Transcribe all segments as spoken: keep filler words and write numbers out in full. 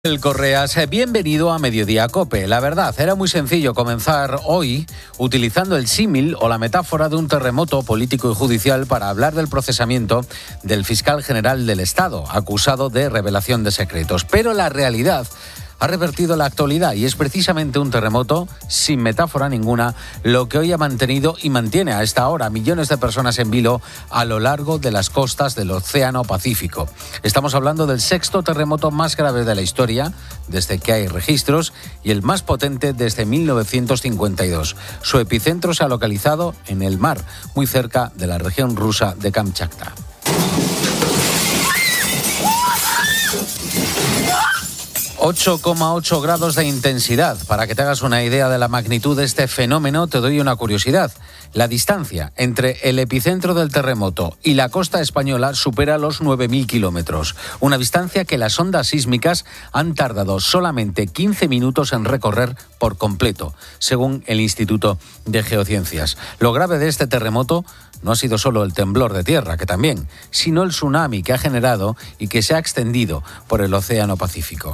El Correas, bienvenido a Mediodía Cope. La verdad, era muy sencillo comenzar hoy utilizando el símil o la metáfora de un terremoto político y judicial para hablar del procesamiento del fiscal general del Estado, acusado de revelación de secretos. Pero la realidad ha revertido la actualidad y es precisamente un terremoto, sin metáfora ninguna, lo que hoy ha mantenido y mantiene a esta hora millones de personas en vilo a lo largo de las costas del Océano Pacífico. Estamos hablando del sexto terremoto más grave de la historia, desde que hay registros, y el más potente desde mil novecientos cincuenta y dos. Su epicentro se ha localizado en el mar, muy cerca de la región rusa de Kamchatka. ocho coma ocho grados de intensidad. Para que te hagas una idea de la magnitud de este fenómeno, te doy una curiosidad. La distancia entre el epicentro del terremoto y la costa española supera los nueve mil kilómetros. Una distancia que las ondas sísmicas han tardado solamente quince minutos en recorrer por completo, según el Instituto de Geociencias. Lo grave de este terremoto no ha sido solo el temblor de tierra, que también, sino el tsunami que ha generado y que se ha extendido por el Océano Pacífico.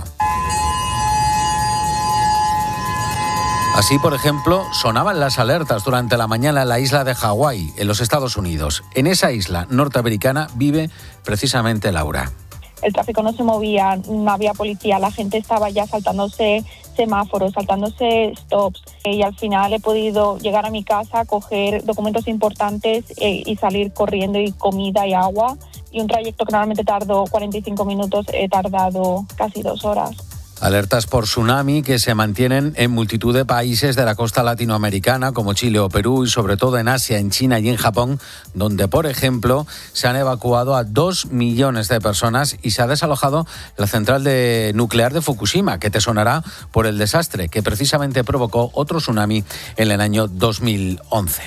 Así, por ejemplo, sonaban las alertas durante la mañana en la isla de Hawái, en los Estados Unidos. En esa isla norteamericana vive precisamente Laura. El tráfico no se movía, no había policía, la gente estaba ya saltándose semáforos, saltándose stops. Y al final he podido llegar a mi casa, coger documentos importantes y salir corriendo, y comida y agua. Y un trayecto que normalmente tardó cuarenta y cinco minutos, he tardado casi dos horas. Alertas por tsunami que se mantienen en multitud de países de la costa latinoamericana, como Chile o Perú, y sobre todo en Asia, en China y en Japón, donde, por ejemplo, se han evacuado a dos millones de personas y se ha desalojado la central de nuclear de Fukushima, que te sonará por el desastre que precisamente provocó otro tsunami en el año dos mil once.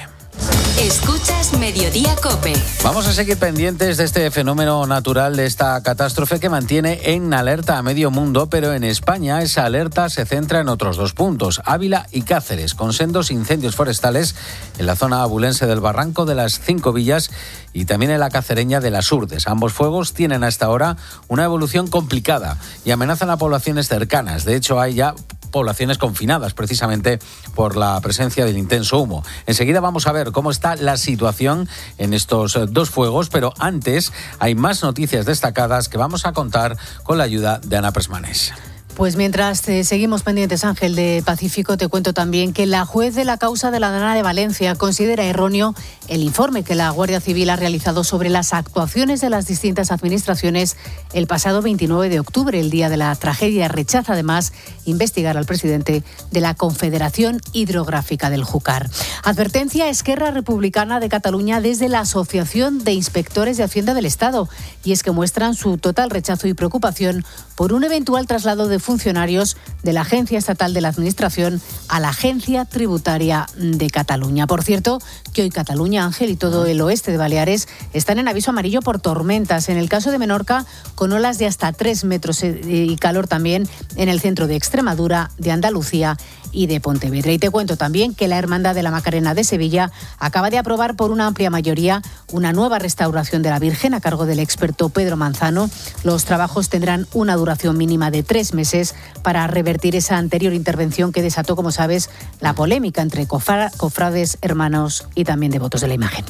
Escuchas Mediodía Cope. Vamos a seguir pendientes de este fenómeno natural, de esta catástrofe que mantiene en alerta a medio mundo, pero en España esa alerta se centra en otros dos puntos, Ávila y Cáceres, con sendos incendios forestales en la zona abulense del Barranco de las Cinco Villas y también en la cacereña de las Urdes. Ambos fuegos tienen hasta ahora una evolución complicada y amenazan a poblaciones cercanas. De hecho, hay ya poblaciones confinadas precisamente por la presencia del intenso humo. Enseguida vamos a ver cómo está la situación en estos dos fuegos, pero antes hay más noticias destacadas que vamos a contar con la ayuda de Ana Presmanes. Pues mientras eh, seguimos pendientes, Ángel, de Pacífico, te cuento también que la juez de la causa de la Dana de Valencia considera erróneo el informe que la Guardia Civil ha realizado sobre las actuaciones de las distintas administraciones el pasado veintinueve de octubre, el día de la tragedia. Rechaza además investigar al presidente de la Confederación Hidrográfica del Júcar. Advertencia a Esquerra Republicana de Cataluña desde la Asociación de Inspectores de Hacienda del Estado, y es que muestran su total rechazo y preocupación por un eventual traslado de funcionarios de la Agencia Estatal de la Administración a la Agencia Tributaria de Cataluña. Por cierto, que hoy Cataluña, Ángel, y todo el oeste de Baleares están en aviso amarillo por tormentas. En el caso de Menorca, con olas de hasta tres metros y calor también en el centro de Extremadura, de Andalucía y de Pontevedra. Y te cuento también que la Hermandad de la Macarena de Sevilla acaba de aprobar por una amplia mayoría una nueva restauración de la Virgen a cargo del experto Pedro Manzano. Los trabajos tendrán una duración mínima de tres meses para revertir esa anterior intervención que desató, como sabes, la polémica entre cofra- cofrades, hermanos y también devotos de la imagen.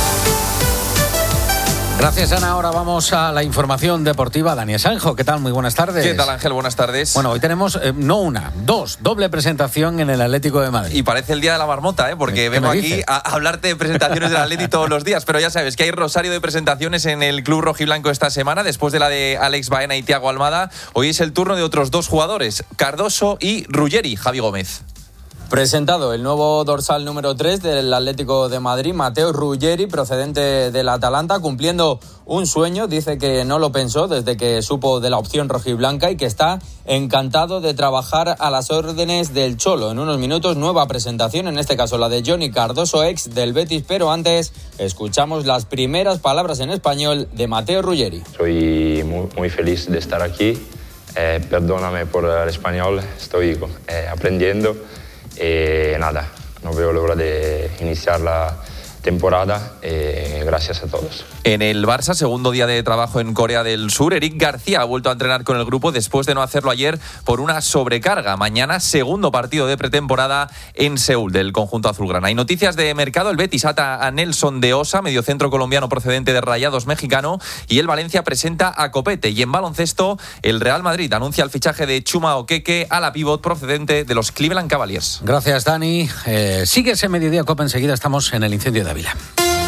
Gracias, Ana. Ahora vamos a la información deportiva. Dani Sanjo, ¿qué tal? Muy buenas tardes. ¿Qué tal, Ángel? Buenas tardes. Bueno, hoy tenemos eh, no una, dos, doble presentación en el Atlético de Madrid. Y parece el día de la marmota, ¿eh? Porque vengo aquí a hablarte de presentaciones del Atleti todos los días, pero ya sabes que hay rosario de presentaciones en el club rojiblanco esta semana. Después de la de Alex Baena y Thiago Almada, hoy es el turno de otros dos jugadores, Cardoso y Ruggeri, Javi Gómez. Presentado el nuevo dorsal número tres del Atlético de Madrid, Matteo Ruggeri, procedente del Atalanta, cumpliendo un sueño. Dice que no lo pensó desde que supo de la opción rojiblanca y que está encantado de trabajar a las órdenes del Cholo. En unos minutos, nueva presentación, en este caso la de Johnny Cardoso, ex del Betis, pero antes escuchamos las primeras palabras en español de Matteo Ruggeri. Soy muy, muy feliz de estar aquí. Eh, perdóname por el español, estoy eh, aprendiendo. Eh, nada, no veo la hora de iniciar la temporada y gracias a todos. En el Barça, segundo día de trabajo en Corea del Sur, Eric García ha vuelto a entrenar con el grupo después de no hacerlo ayer por una sobrecarga. Mañana, segundo partido de pretemporada en Seúl del conjunto azulgrana. Y noticias de mercado: el Betis ata a Nelson de Osa, mediocentro colombiano procedente de Rayados mexicano, y el Valencia presenta a Copete. Y en baloncesto, el Real Madrid anuncia el fichaje de Chuma Okeke a la pívot procedente de los Cleveland Cavaliers. Gracias, Dani. Eh, sigue ese Mediodía Cope. Enseguida estamos en el incendio de Ávila.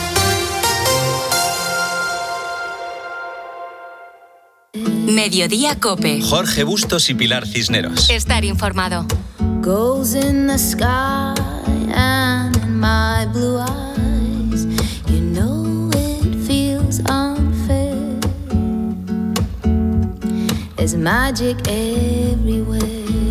Mediodía Cope. Jorge Bustos y Pilar Cisneros. Estar informado. Goes in the sky and in my blue eyes. You know it feels unfair. There's magic everywhere.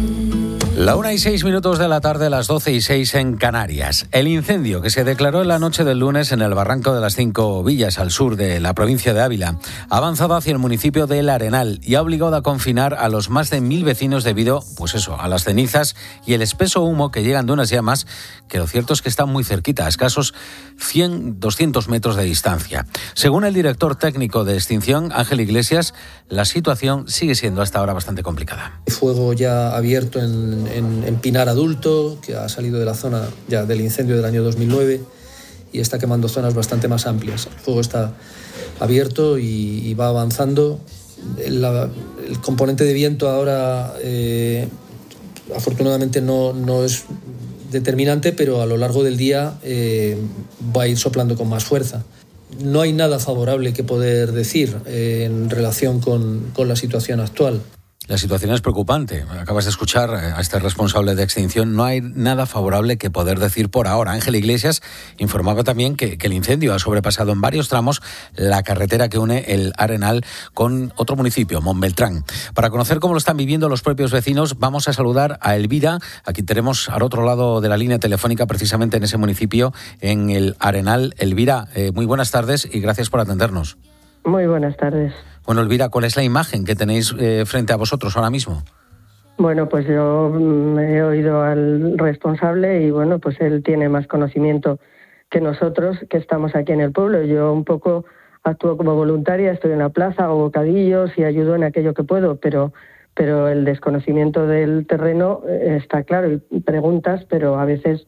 La una y seis minutos de la tarde, las doce y seis en Canarias. El incendio que se declaró en la noche del lunes en el barranco de las Cinco Villas, al sur de la provincia de Ávila, ha avanzado hacia el municipio de El Arenal y ha obligado a confinar a los más de mil vecinos debido, pues eso, a las cenizas y el espeso humo que llegan de unas llamas que lo cierto es que están muy cerquita, a escasos cien, doscientos metros de distancia. Según el director técnico de extinción, Ángel Iglesias, la situación sigue siendo hasta ahora bastante complicada. Fuego ya abierto en En, en Pinar Adulto, que ha salido de la zona ya del incendio del año dos mil nueve y está quemando zonas bastante más amplias. El fuego está abierto y, y va avanzando. El, la, el componente de viento ahora eh, afortunadamente no, no es determinante, pero a lo largo del día eh, va a ir soplando con más fuerza. No hay nada favorable que poder decir eh, en relación con, con la situación actual. La situación es preocupante. Acabas de escuchar a este responsable de extinción. No hay nada favorable que poder decir por ahora. Ángel Iglesias informaba también que, que el incendio ha sobrepasado en varios tramos la carretera que une el Arenal con otro municipio, Montbeltrán. Para conocer cómo lo están viviendo los propios vecinos, vamos a saludar a Elvira. Aquí tenemos al otro lado de la línea telefónica, precisamente en ese municipio, en el Arenal. Elvira, eh, muy buenas tardes y gracias por atendernos. Muy buenas tardes. Bueno, Elvira, ¿cuál es la imagen que tenéis eh, frente a vosotros ahora mismo? Bueno, pues yo he oído al responsable y bueno, pues él tiene más conocimiento que nosotros que estamos aquí en el pueblo. Yo un poco actúo como voluntaria, estoy en la plaza, hago bocadillos y ayudo en aquello que puedo, pero, pero el desconocimiento del terreno está claro y preguntas, pero a veces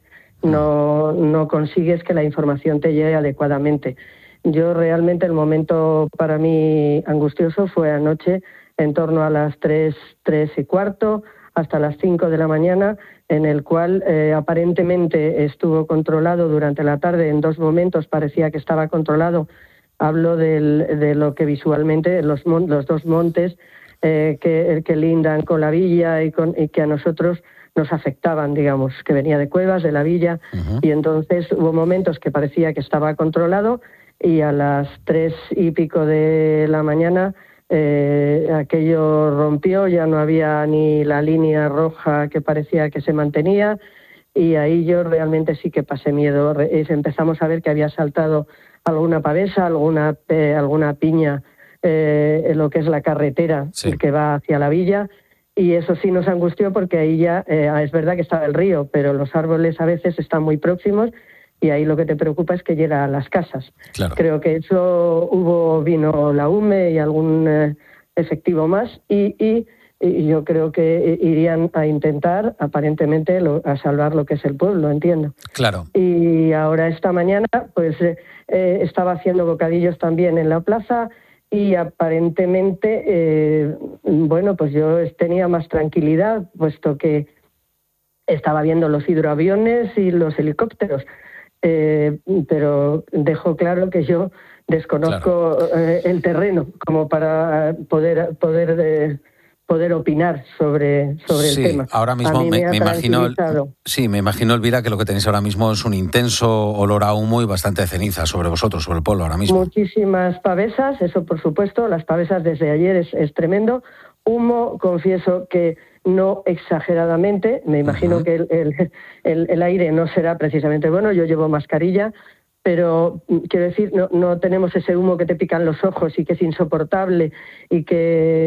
no, no consigues que la información te llegue adecuadamente. Yo realmente el momento para mí angustioso fue anoche en torno a las tres, tres y cuarto hasta las cinco de la mañana, en el cual eh, aparentemente estuvo controlado durante la tarde. En dos momentos parecía que estaba controlado. Hablo del, de lo que visualmente los, los dos montes eh, que, que lindan con la villa y, con, y que a nosotros nos afectaban, digamos, que venía de Cuevas, de la villa, uh-huh. Y entonces hubo momentos que parecía que estaba controlado. Y a las tres y pico de la mañana eh, aquello rompió, ya no había ni la línea roja que parecía que se mantenía y ahí yo realmente sí que pasé miedo. Empezamos a ver que había saltado alguna pavesa, alguna, eh, alguna piña eh, en lo que es la carretera sí. que va hacia la villa y eso sí nos angustió porque ahí ya eh, es verdad que estaba el río, pero los árboles a veces están muy próximos. Y ahí lo que te preocupa es que llega a las casas. Claro. Creo que eso hubo, vino la U M E y algún eh, efectivo más y, y, y yo creo que irían a intentar, aparentemente, lo, a salvar lo que es el pueblo, entiendo. Claro. Y ahora esta mañana, pues eh, estaba haciendo bocadillos también en la plaza y aparentemente, eh, bueno, pues yo tenía más tranquilidad, puesto que estaba viendo los hidroaviones y los helicópteros. Eh, pero dejo claro que yo desconozco claro. eh, el terreno como para poder poder eh, poder opinar sobre sobre sí, el tema. Ahora mismo me, me, me imagino sí me imagino Elvira que lo que tenéis ahora mismo es un intenso olor a humo y bastante ceniza sobre vosotros, sobre el pueblo ahora mismo. Muchísimas pavesas, eso por supuesto, las pavesas desde ayer es, es tremendo. Humo, confieso que no exageradamente, me imagino uh-huh. que el, el, el, el aire no será precisamente bueno, yo llevo mascarilla, pero quiero decir, no, no tenemos ese humo que te pican los ojos y que es insoportable y que,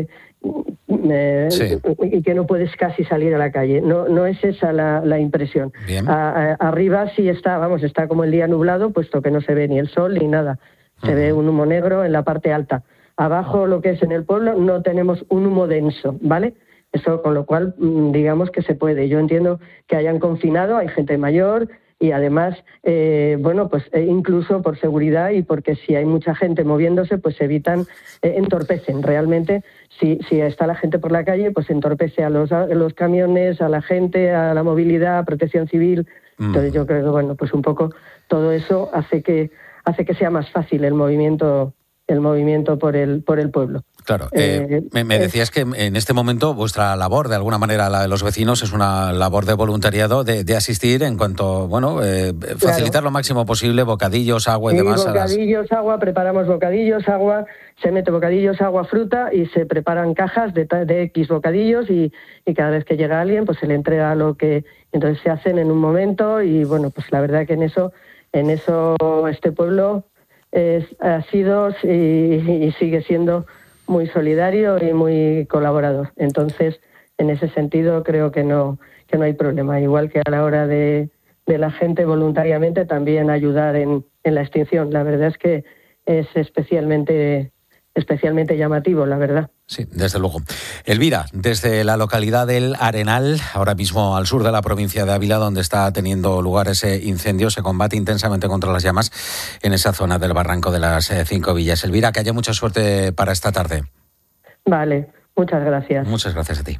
eh, sí. y que no puedes casi salir a la calle. No, no es esa la, la impresión. A, a, arriba sí está, vamos, está como el día nublado, puesto que no se ve ni el sol ni nada. Se uh-huh. ve un humo negro en la parte alta. Abajo, lo que es en el pueblo, no tenemos un humo denso, ¿vale? Eso, con lo cual, digamos que se puede. Yo entiendo que hayan confinado, hay gente mayor y además, eh, bueno, pues eh, incluso por seguridad y porque si hay mucha gente moviéndose, pues evitan, eh, entorpecen. Realmente, si, si está la gente por la calle, pues entorpece a los, a los camiones, a la gente, a la movilidad, a protección civil. Mm. Entonces yo creo que, bueno, pues un poco todo eso hace que, hace que sea más fácil el movimiento el movimiento por el por el pueblo. Claro, eh, eh, me, me decías que en este momento vuestra labor, de alguna manera la de los vecinos, es una labor de voluntariado, de, de asistir en cuanto, bueno, eh, facilitar claro. lo máximo posible, bocadillos, agua y sí, demás. bocadillos, a las... agua, preparamos bocadillos, agua, se mete bocadillos, agua, fruta y se preparan cajas de, de X bocadillos y, y cada vez que llega alguien pues se le entrega lo que entonces se hacen en un momento y bueno, pues la verdad que en eso, en eso este pueblo es, ha sido y, y sigue siendo muy solidario y muy colaborador. Entonces, en ese sentido, creo que no que no hay problema. Igual que a la hora de, de la gente voluntariamente también ayudar en, en la extinción. La verdad es que es especialmente especialmente llamativo, la verdad. Sí, desde luego. Elvira, desde la localidad del Arenal, ahora mismo al sur de la provincia de Ávila, donde está teniendo lugar ese incendio, se combate intensamente contra las llamas en esa zona del Barranco de las eh, Cinco Villas. Elvira, que haya mucha suerte para esta tarde. Vale, muchas gracias. Muchas gracias a ti.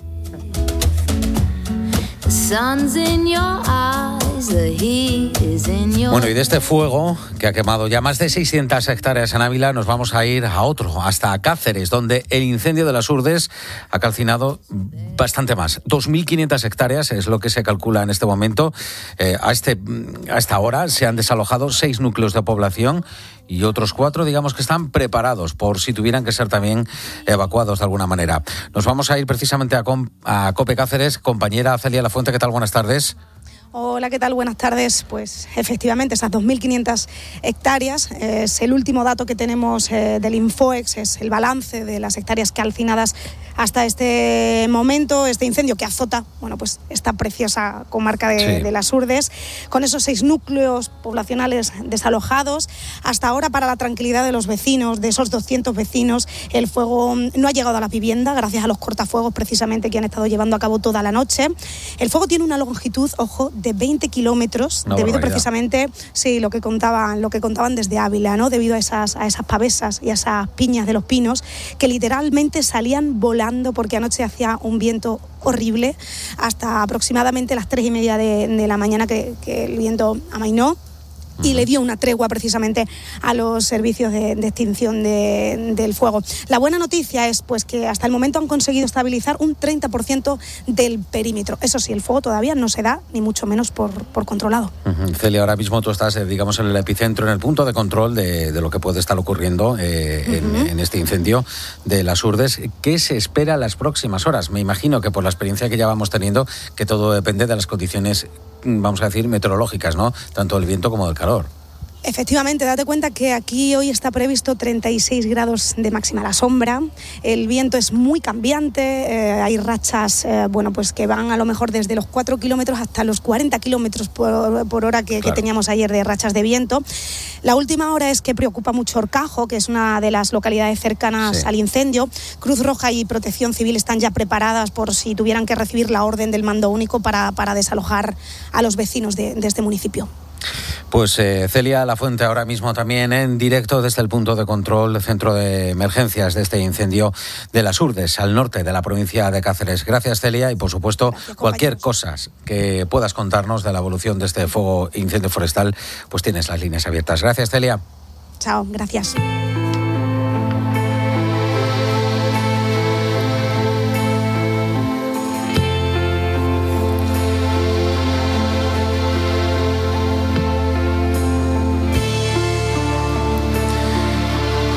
Bueno, y de este fuego que ha quemado ya más de seiscientas hectáreas en Ávila, nos vamos a ir a otro, hasta Cáceres, donde el incendio de las Urdes ha calcinado bastante más. dos mil quinientas hectáreas es lo que se calcula en este momento. Eh, a, este, a esta hora se han desalojado seis núcleos de población y otros cuatro, digamos, que están preparados por si tuvieran que ser también evacuados de alguna manera. Nos vamos a ir precisamente a, Com- a Cope Cáceres. Compañera Celia Lafuente, ¿qué tal? Buenas tardes. Hola, ¿qué tal? Buenas tardes. Pues efectivamente, esas dos mil quinientas hectáreas eh, es el último dato que tenemos eh, del Infoex, es el balance de las hectáreas calcinadas hasta este momento, este incendio que azota, bueno, pues esta preciosa comarca de, sí. de las Urdes, con esos seis núcleos poblacionales desalojados. Hasta ahora, para la tranquilidad de los vecinos, de esos doscientos vecinos, el fuego no ha llegado a la vivienda, gracias a los cortafuegos precisamente que han estado llevando a cabo toda la noche. El fuego tiene una longitud, ojo, de veinte kilómetros, no, debido precisamente, sí, lo que contaban, lo que contaban desde Ávila, ¿no? Debido a esas, a esas pavesas y a esas piñas de los pinos que literalmente salían volando porque anoche hacía un viento horrible hasta aproximadamente las tres y media de, de la mañana que, que el viento amainó. Y le dio una tregua precisamente a los servicios de, de extinción de, del fuego. La buena noticia es pues que hasta el momento han conseguido estabilizar un treinta por ciento del perímetro. Eso sí, el fuego todavía no se da, ni mucho menos por, por controlado. Uh-huh. Celia, ahora mismo tú estás, eh, digamos, en el epicentro, en el punto de control de, de lo que puede estar ocurriendo eh, uh-huh. en, en este incendio de las Urdes. ¿Qué se espera en las próximas horas? Me imagino que por la experiencia que ya vamos teniendo, que todo depende de las condiciones, vamos a decir, meteorológicas, ¿no? Tanto del viento como del calor. Efectivamente, date cuenta que aquí hoy está previsto treinta y seis grados de máxima a la sombra, el viento es muy cambiante, eh, hay rachas eh, bueno, pues que van a lo mejor desde los cuatro kilómetros hasta los cuarenta kilómetros por, por hora que, claro. que teníamos ayer de rachas de viento. La última hora es que preocupa mucho Horcajo, que es una de las localidades cercanas sí. al incendio. Cruz Roja y Protección Civil están ya preparadas por si tuvieran que recibir la orden del mando único para, para desalojar a los vecinos de, de este municipio. Pues eh, Celia Lafuente ahora mismo también en directo desde el punto de control del centro de emergencias de este incendio de las Urdes, al norte de la provincia de Cáceres. Gracias, Celia, y por supuesto gracias, cualquier cosa que puedas contarnos de la evolución de este fuego incendio forestal, pues tienes las líneas abiertas. Gracias, Celia. Chao, gracias.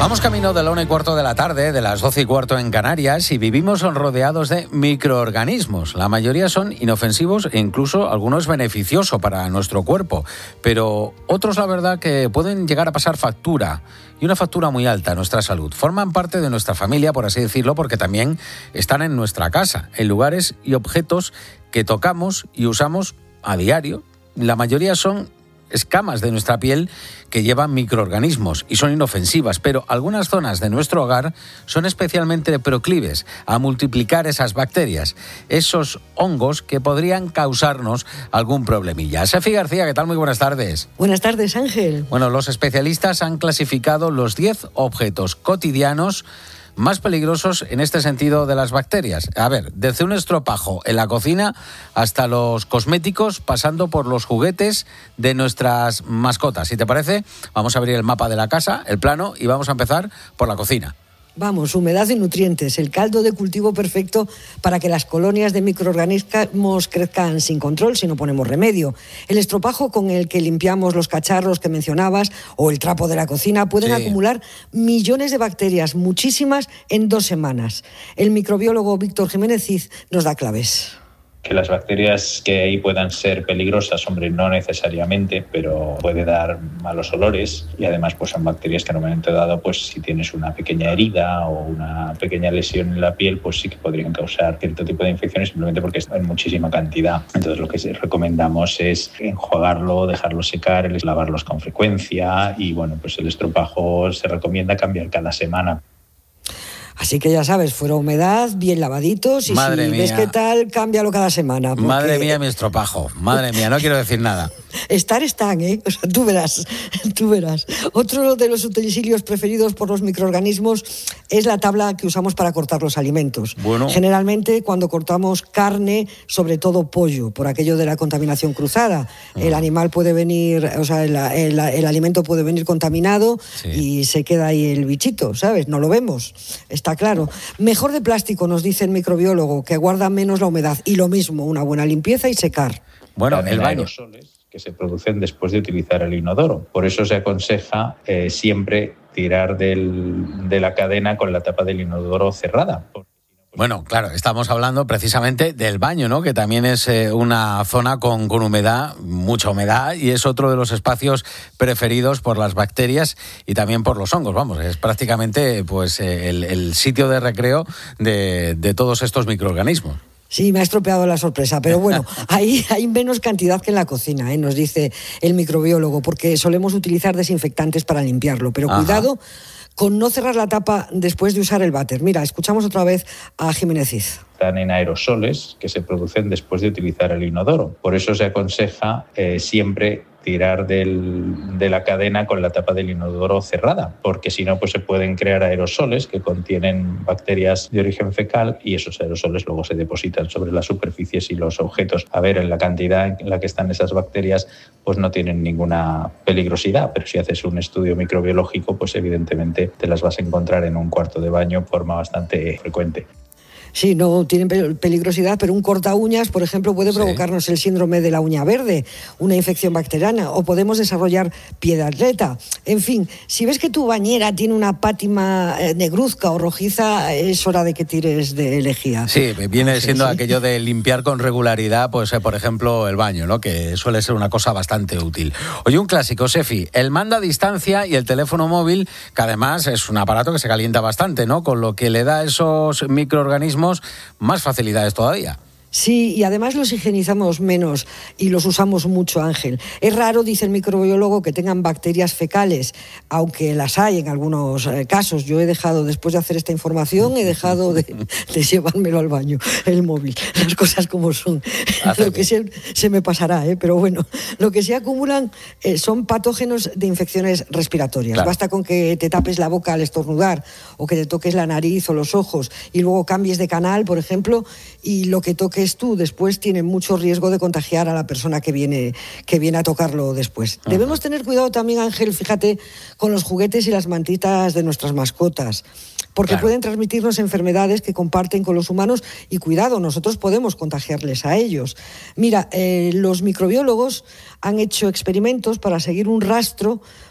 Vamos camino de la una y cuarto de la tarde, de las doce y cuarto en Canarias, y vivimos rodeados de microorganismos. La mayoría son inofensivos e incluso algunos beneficiosos para nuestro cuerpo, pero otros, la verdad, que pueden llegar a pasar factura, y una factura muy alta a nuestra salud. Forman parte de nuestra familia, por así decirlo, porque también están en nuestra casa, en lugares y objetos que tocamos y usamos a diario. La mayoría son escamas de nuestra piel que llevan microorganismos y son inofensivas, pero algunas zonas de nuestro hogar son especialmente proclives a multiplicar esas bacterias, esos hongos que podrían causarnos algún problemilla. Sefi García, ¿qué tal? Muy buenas tardes. Buenas tardes, Ángel. Bueno, los especialistas han clasificado los diez objetos cotidianos más peligrosos en este sentido de las bacterias. A ver, desde un estropajo en la cocina hasta los cosméticos, pasando por los juguetes de nuestras mascotas. Si te parece, vamos a abrir el mapa de la casa, el plano, y vamos a empezar por la cocina. Vamos, humedad y nutrientes, el caldo de cultivo perfecto para que las colonias de microorganismos crezcan sin control si no ponemos remedio. El estropajo con el que limpiamos los cacharros que mencionabas o el trapo de la cocina pueden sí. acumular millones de bacterias, muchísimas, en dos semanas. El microbiólogo Víctor Jiménez Cid nos da claves. Que las bacterias que ahí puedan ser peligrosas, hombre, no necesariamente, pero puede dar malos olores, y además pues son bacterias que normalmente dado, pues si tienes una pequeña herida o una pequeña lesión en la piel, pues sí que podrían causar cierto tipo de infecciones simplemente porque están en muchísima cantidad. Entonces lo que recomendamos es enjuagarlo, dejarlo secar, lavarlos con frecuencia, y bueno, pues el estropajo se recomienda cambiar cada semana. Así que ya sabes, fuera humedad, bien lavaditos, y madre si mía. ves qué tal, cámbialo cada semana. Porque... Madre mía, mi estropajo. Madre mía, no quiero decir nada. Estar están, ¿eh? O sea, tú verás, tú verás. Otro de los utensilios preferidos por los microorganismos es la tabla que usamos para cortar los alimentos. Bueno. Generalmente cuando cortamos carne, sobre todo pollo, por aquello de la contaminación cruzada. Uh-huh. El animal puede venir, o sea, el, el, el alimento puede venir contaminado, sí. y se queda ahí el bichito, ¿sabes? No lo vemos. Está claro. Mejor de plástico, nos dice el microbiólogo, que guarda menos la humedad. Y lo mismo, una buena limpieza y secar. Bueno, el baño. Que se producen después de utilizar el inodoro. Por eso se aconseja eh, siempre tirar del, de la cadena con la tapa del inodoro cerrada. Bueno, claro, estamos hablando precisamente del baño, ¿no? Que también es eh, una zona con, con humedad, mucha humedad, y es otro de los espacios preferidos por las bacterias y también por los hongos. Vamos, es prácticamente pues el, el sitio de recreo de, de todos estos microorganismos. Sí, me ha estropeado la sorpresa, pero bueno, ahí hay menos cantidad que en la cocina, ¿eh? Nos dice el microbiólogo, porque solemos utilizar desinfectantes para limpiarlo, pero Ajá. cuidado con no cerrar la tapa después de usar el váter. Mira, escuchamos otra vez a Jiménez Cid. Están en aerosoles que se producen después de utilizar el inodoro. Por eso se aconseja eh, siempre tirar del, de la cadena con la tapa del inodoro cerrada, porque si no, pues se pueden crear aerosoles que contienen bacterias de origen fecal, y esos aerosoles luego se depositan sobre las superficies y los objetos. A ver, en la cantidad en la que están esas bacterias, pues no tienen ninguna peligrosidad, pero si haces un estudio microbiológico, pues evidentemente te las vas a encontrar en un cuarto de baño de forma bastante frecuente. Sí, no tienen peligrosidad, pero un corta uñas, por ejemplo, puede provocarnos sí. el síndrome de la uña verde, una infección bacteriana, o podemos desarrollar pie de atleta. En fin, si ves que tu bañera tiene una pátina negruzca o rojiza, es hora de que tires de lejía. Sí, viene siendo sí, sí. aquello de limpiar con regularidad, pues por ejemplo, el baño, ¿no? Que suele ser una cosa bastante útil. Oye, un clásico, Sefi, el mando a distancia y el teléfono móvil, que además es un aparato que se calienta bastante, ¿no? Con lo que le da a esos microorganismos más facilidades todavía. Sí, y además los higienizamos menos y los usamos mucho, Ángel. Es raro, dice el microbiólogo, que tengan bacterias fecales, aunque las hay en algunos eh, casos. Yo he dejado, después de hacer esta información, he dejado de, de llevármelo al baño, el móvil, las cosas como son. Lo que se, se me pasará, ¿eh? Pero bueno, lo que se acumulan eh, son patógenos de infecciones respiratorias. Claro. Basta con que te tapes la boca al estornudar, o que te toques la nariz o los ojos, y luego cambies de canal, por ejemplo, y lo que toques tú después tiene mucho riesgo de contagiar a la persona que viene, que viene a tocarlo después. Ajá. Debemos tener cuidado también, Ángel, fíjate, con los juguetes y las mantitas de nuestras mascotas, porque claro. pueden transmitirnos enfermedades que comparten con los humanos, y cuidado, nosotros podemos contagiarles a ellos. Mira, eh, los microbiólogos han hecho experimentos para seguir un rastro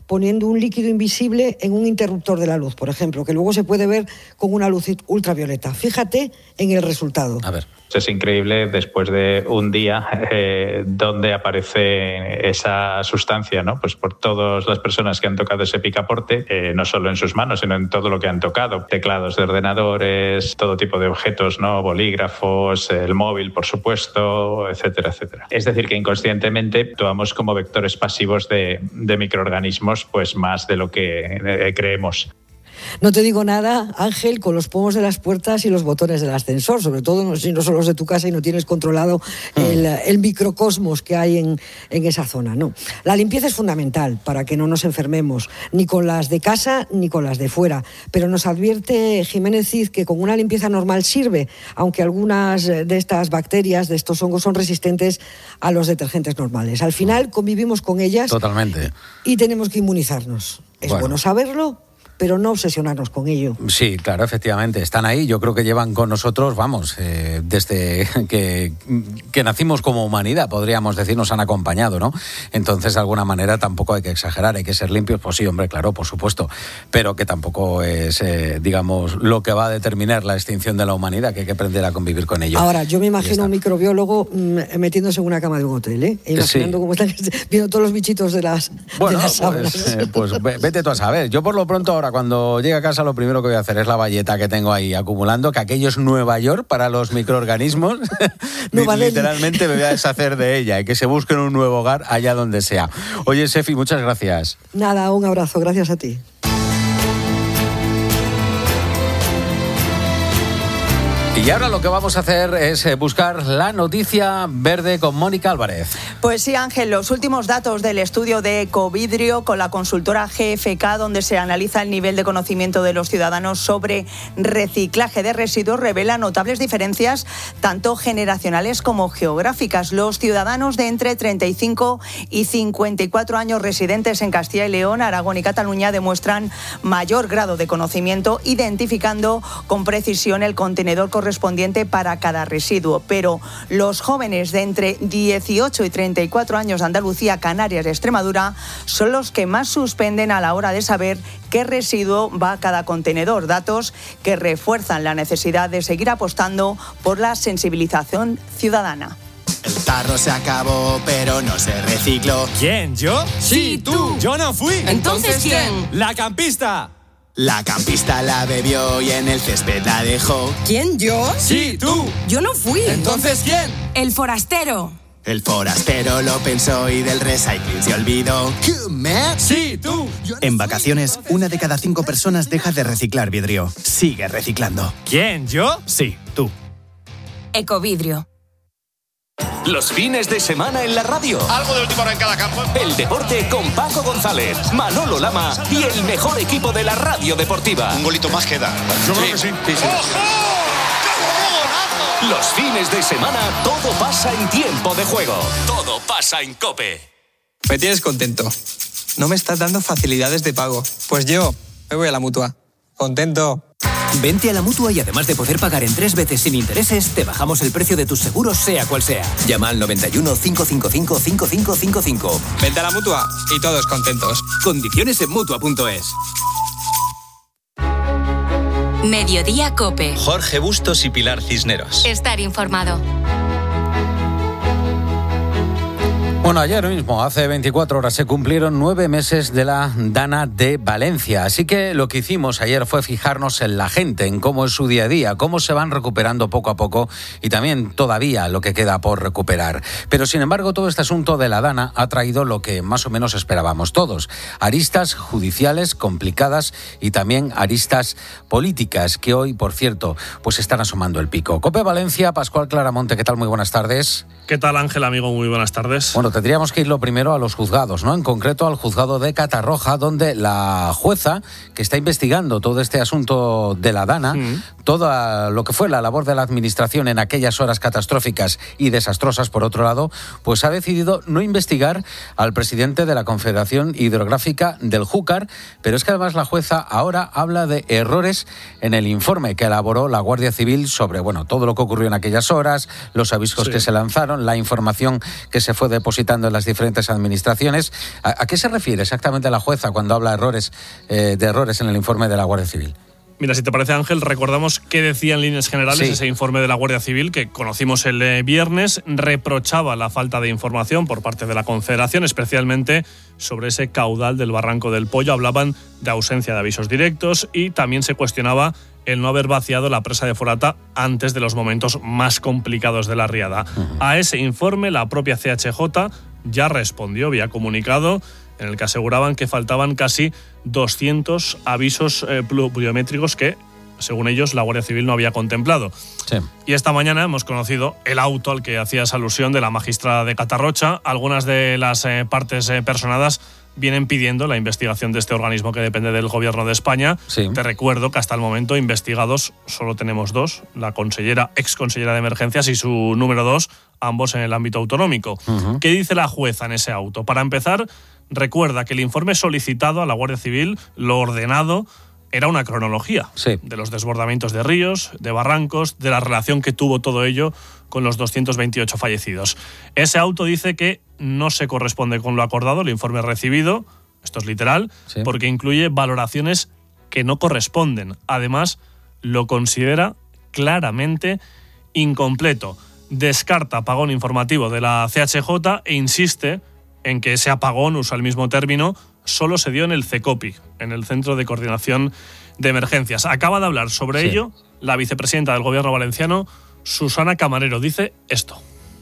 poniendo un líquido invisible en un interruptor de la luz, por ejemplo, que luego se puede ver con una luz ultravioleta. Fíjate en el resultado. A ver. Es increíble después de un día eh, donde aparece esa sustancia, ¿no? Pues por todas las personas que han tocado ese picaporte, eh, no solo en sus manos, sino en todo lo que han tocado. Teclados de ordenadores, todo tipo de objetos, ¿no? Bolígrafos, el móvil, por supuesto, etcétera, etcétera. Es decir, que inconscientemente actuamos como vectores pasivos de, de microorganismos, pues más de lo que eh, creemos. No te digo nada, Ángel, con los pomos de las puertas y los botones del ascensor, sobre todo si no son los de tu casa y no tienes controlado el, el microcosmos que hay en, en esa zona. No. La limpieza es fundamental para que no nos enfermemos, ni con las de casa ni con las de fuera. Pero nos advierte Jiménez Cid que con una limpieza normal sirve, aunque algunas de estas bacterias, de estos hongos, son resistentes a los detergentes normales. Al final convivimos con ellas. Totalmente. Y tenemos que inmunizarnos. Es bueno, bueno saberlo, pero no obsesionarnos con ello. Sí, claro, efectivamente, están ahí. Yo creo que llevan con nosotros, vamos, eh, desde que, que nacimos como humanidad, podríamos decir, nos han acompañado, ¿no? Entonces, de alguna manera, tampoco hay que exagerar, hay que ser limpios. Pues sí, hombre, claro, por supuesto, pero que tampoco es, eh, digamos, lo que va a determinar la extinción de la humanidad, que hay que aprender a convivir con ello. Ahora, yo me imagino un microbiólogo mmm, metiéndose en una cama de un hotel, ¿eh? E imaginando sí. cómo están viendo todos los bichitos de las, bueno, de las sábanas. Pues, eh, pues vete tú a saber. Yo, por lo pronto, ahora cuando llegue a casa lo primero que voy a hacer es la bayeta que tengo ahí acumulando, que aquello es Nueva York para los microorganismos. Literalmente me voy a deshacer de ella y que se busquen un nuevo hogar allá donde sea. Oye, Sefi, muchas gracias. Nada, un abrazo, gracias a ti. Y ahora lo que vamos a hacer es buscar la noticia verde con Mónica Álvarez. Pues sí, Ángel, los últimos datos del estudio de Ecovidrio con la consultora G F K, donde se analiza el nivel de conocimiento de los ciudadanos sobre reciclaje de residuos, revelan notables diferencias tanto generacionales como geográficas. Los ciudadanos de entre treinta y cinco y cincuenta y cuatro años residentes en Castilla y León, Aragón y Cataluña demuestran mayor grado de conocimiento, identificando con precisión el contenedor correspondiente para cada residuo, pero los jóvenes de entre dieciocho y treinta y cuatro años de Andalucía, Canarias y Extremadura son los que más suspenden a la hora de saber qué residuo va a cada contenedor, datos que refuerzan la necesidad de seguir apostando por la sensibilización ciudadana. El tarro se acabó, pero no se recicló. ¿Quién? ¿Yo? Sí, tú. Yo no fui. ¿Entonces quién? La campista. La campista la bebió y en el césped la dejó. ¿Quién? ¿Yo? Sí, tú. Yo no fui. ¿Entonces quién? El forastero. El forastero lo pensó y del recycling se olvidó. ¿Qué, me? Sí, tú. En vacaciones, una de cada cinco personas deja de reciclar vidrio. Sigue reciclando. ¿Quién? ¿Yo? Sí, tú. Ecovidrio. Los fines de semana en la radio. Algo de última hora en cada campo. El deporte con Paco González, Manolo Lama y el mejor equipo de la radio deportiva. Un golito más queda. Yo creo que sí. sí, sí. ¡Ojo! Los fines de semana todo pasa en tiempo de juego. Todo pasa en COPE. Me tienes contento. No me estás dando facilidades de pago. Pues yo me voy a la Mutua. Contento. Vente a la Mutua y además de poder pagar en tres veces sin intereses, te bajamos el precio de tus seguros sea cual sea. Llama al noventa y uno, cincuenta y cinco, cincuenta y cinco cincuenta y cinco. Vente a la Mutua y todos contentos. Condiciones en Mutua punto es. Mediodía COPE. Jorge Bustos y Pilar Cisneros. Estar informado. Bueno, ayer mismo, hace veinticuatro horas, se cumplieron nueve meses de la Dana de Valencia. Así que lo que hicimos ayer fue fijarnos en la gente, en cómo es su día a día, cómo se van recuperando poco a poco y también todavía lo que queda por recuperar. Pero, sin embargo, todo este asunto de la Dana ha traído lo que más o menos esperábamos todos. Aristas judiciales complicadas y también aristas políticas que hoy, por cierto, pues están asomando el pico. COPE Valencia, Pascual Claramonte, ¿qué tal? Muy buenas tardes. ¿Qué tal, Ángel, amigo? Muy buenas tardes. Bueno, tendríamos que ir lo primero a los juzgados, ¿no? En concreto al juzgado de Catarroja, donde la jueza que está investigando todo este asunto de la Dana, mm. todo lo que fue la labor de la administración en aquellas horas catastróficas y desastrosas, por otro lado, pues ha decidido no investigar al presidente de la Confederación Hidrográfica del Júcar, pero es que además la jueza ahora habla de errores en el informe que elaboró la Guardia Civil sobre, bueno, todo lo que ocurrió en aquellas horas, los avisos sí. que se lanzaron, la información que se fue depositando suscitando en las diferentes administraciones. ¿A, a qué se refiere exactamente la jueza cuando habla de errores, eh, de errores en el informe de la Guardia Civil? Mira, si te parece, Ángel, recordamos qué decía en líneas generales sí. ese informe de la Guardia Civil que conocimos el eh, viernes. Reprochaba la falta de información por parte de la Confederación, especialmente sobre ese caudal del Barranco del Pollo. Hablaban de ausencia de avisos directos y también se cuestionaba el no haber vaciado la presa de Forata antes de los momentos más complicados de la riada. Uh-huh. A ese informe la propia C H J ya respondió vía comunicado, en el que aseguraban que faltaban casi doscientos avisos eh, pluviométricos que, según ellos, la Guardia Civil no había contemplado. Sí. Y esta mañana hemos conocido el auto al que hacías alusión de la magistrada de Catarrocha. Algunas de las eh, partes eh, personadas vienen pidiendo la investigación de este organismo que depende del Gobierno de España. Sí. Te recuerdo que hasta el momento investigados solo tenemos dos, la consellera, ex consellera de Emergencias y su número dos, ambos en el ámbito autonómico. Uh-huh. ¿Qué dice la jueza en ese auto? Para empezar, recuerda que el informe solicitado a la Guardia Civil, lo ordenado, era una cronología sí. de los desbordamientos de ríos, de barrancos, de la relación que tuvo todo ello con los doscientos veintiocho fallecidos. Ese auto dice que no se corresponde con lo acordado, el informe recibido, esto es literal, sí. porque incluye valoraciones que no corresponden. Además, lo considera claramente incompleto. Descarta apagón informativo de la C H J e insiste en que ese apagón, usa el mismo término, solo se dio en el CECOPI, en el Centro de Coordinación de Emergencias. Acaba de hablar sobre sí. ello la vicepresidenta del Gobierno valenciano, Susana Camarero. Dice esto.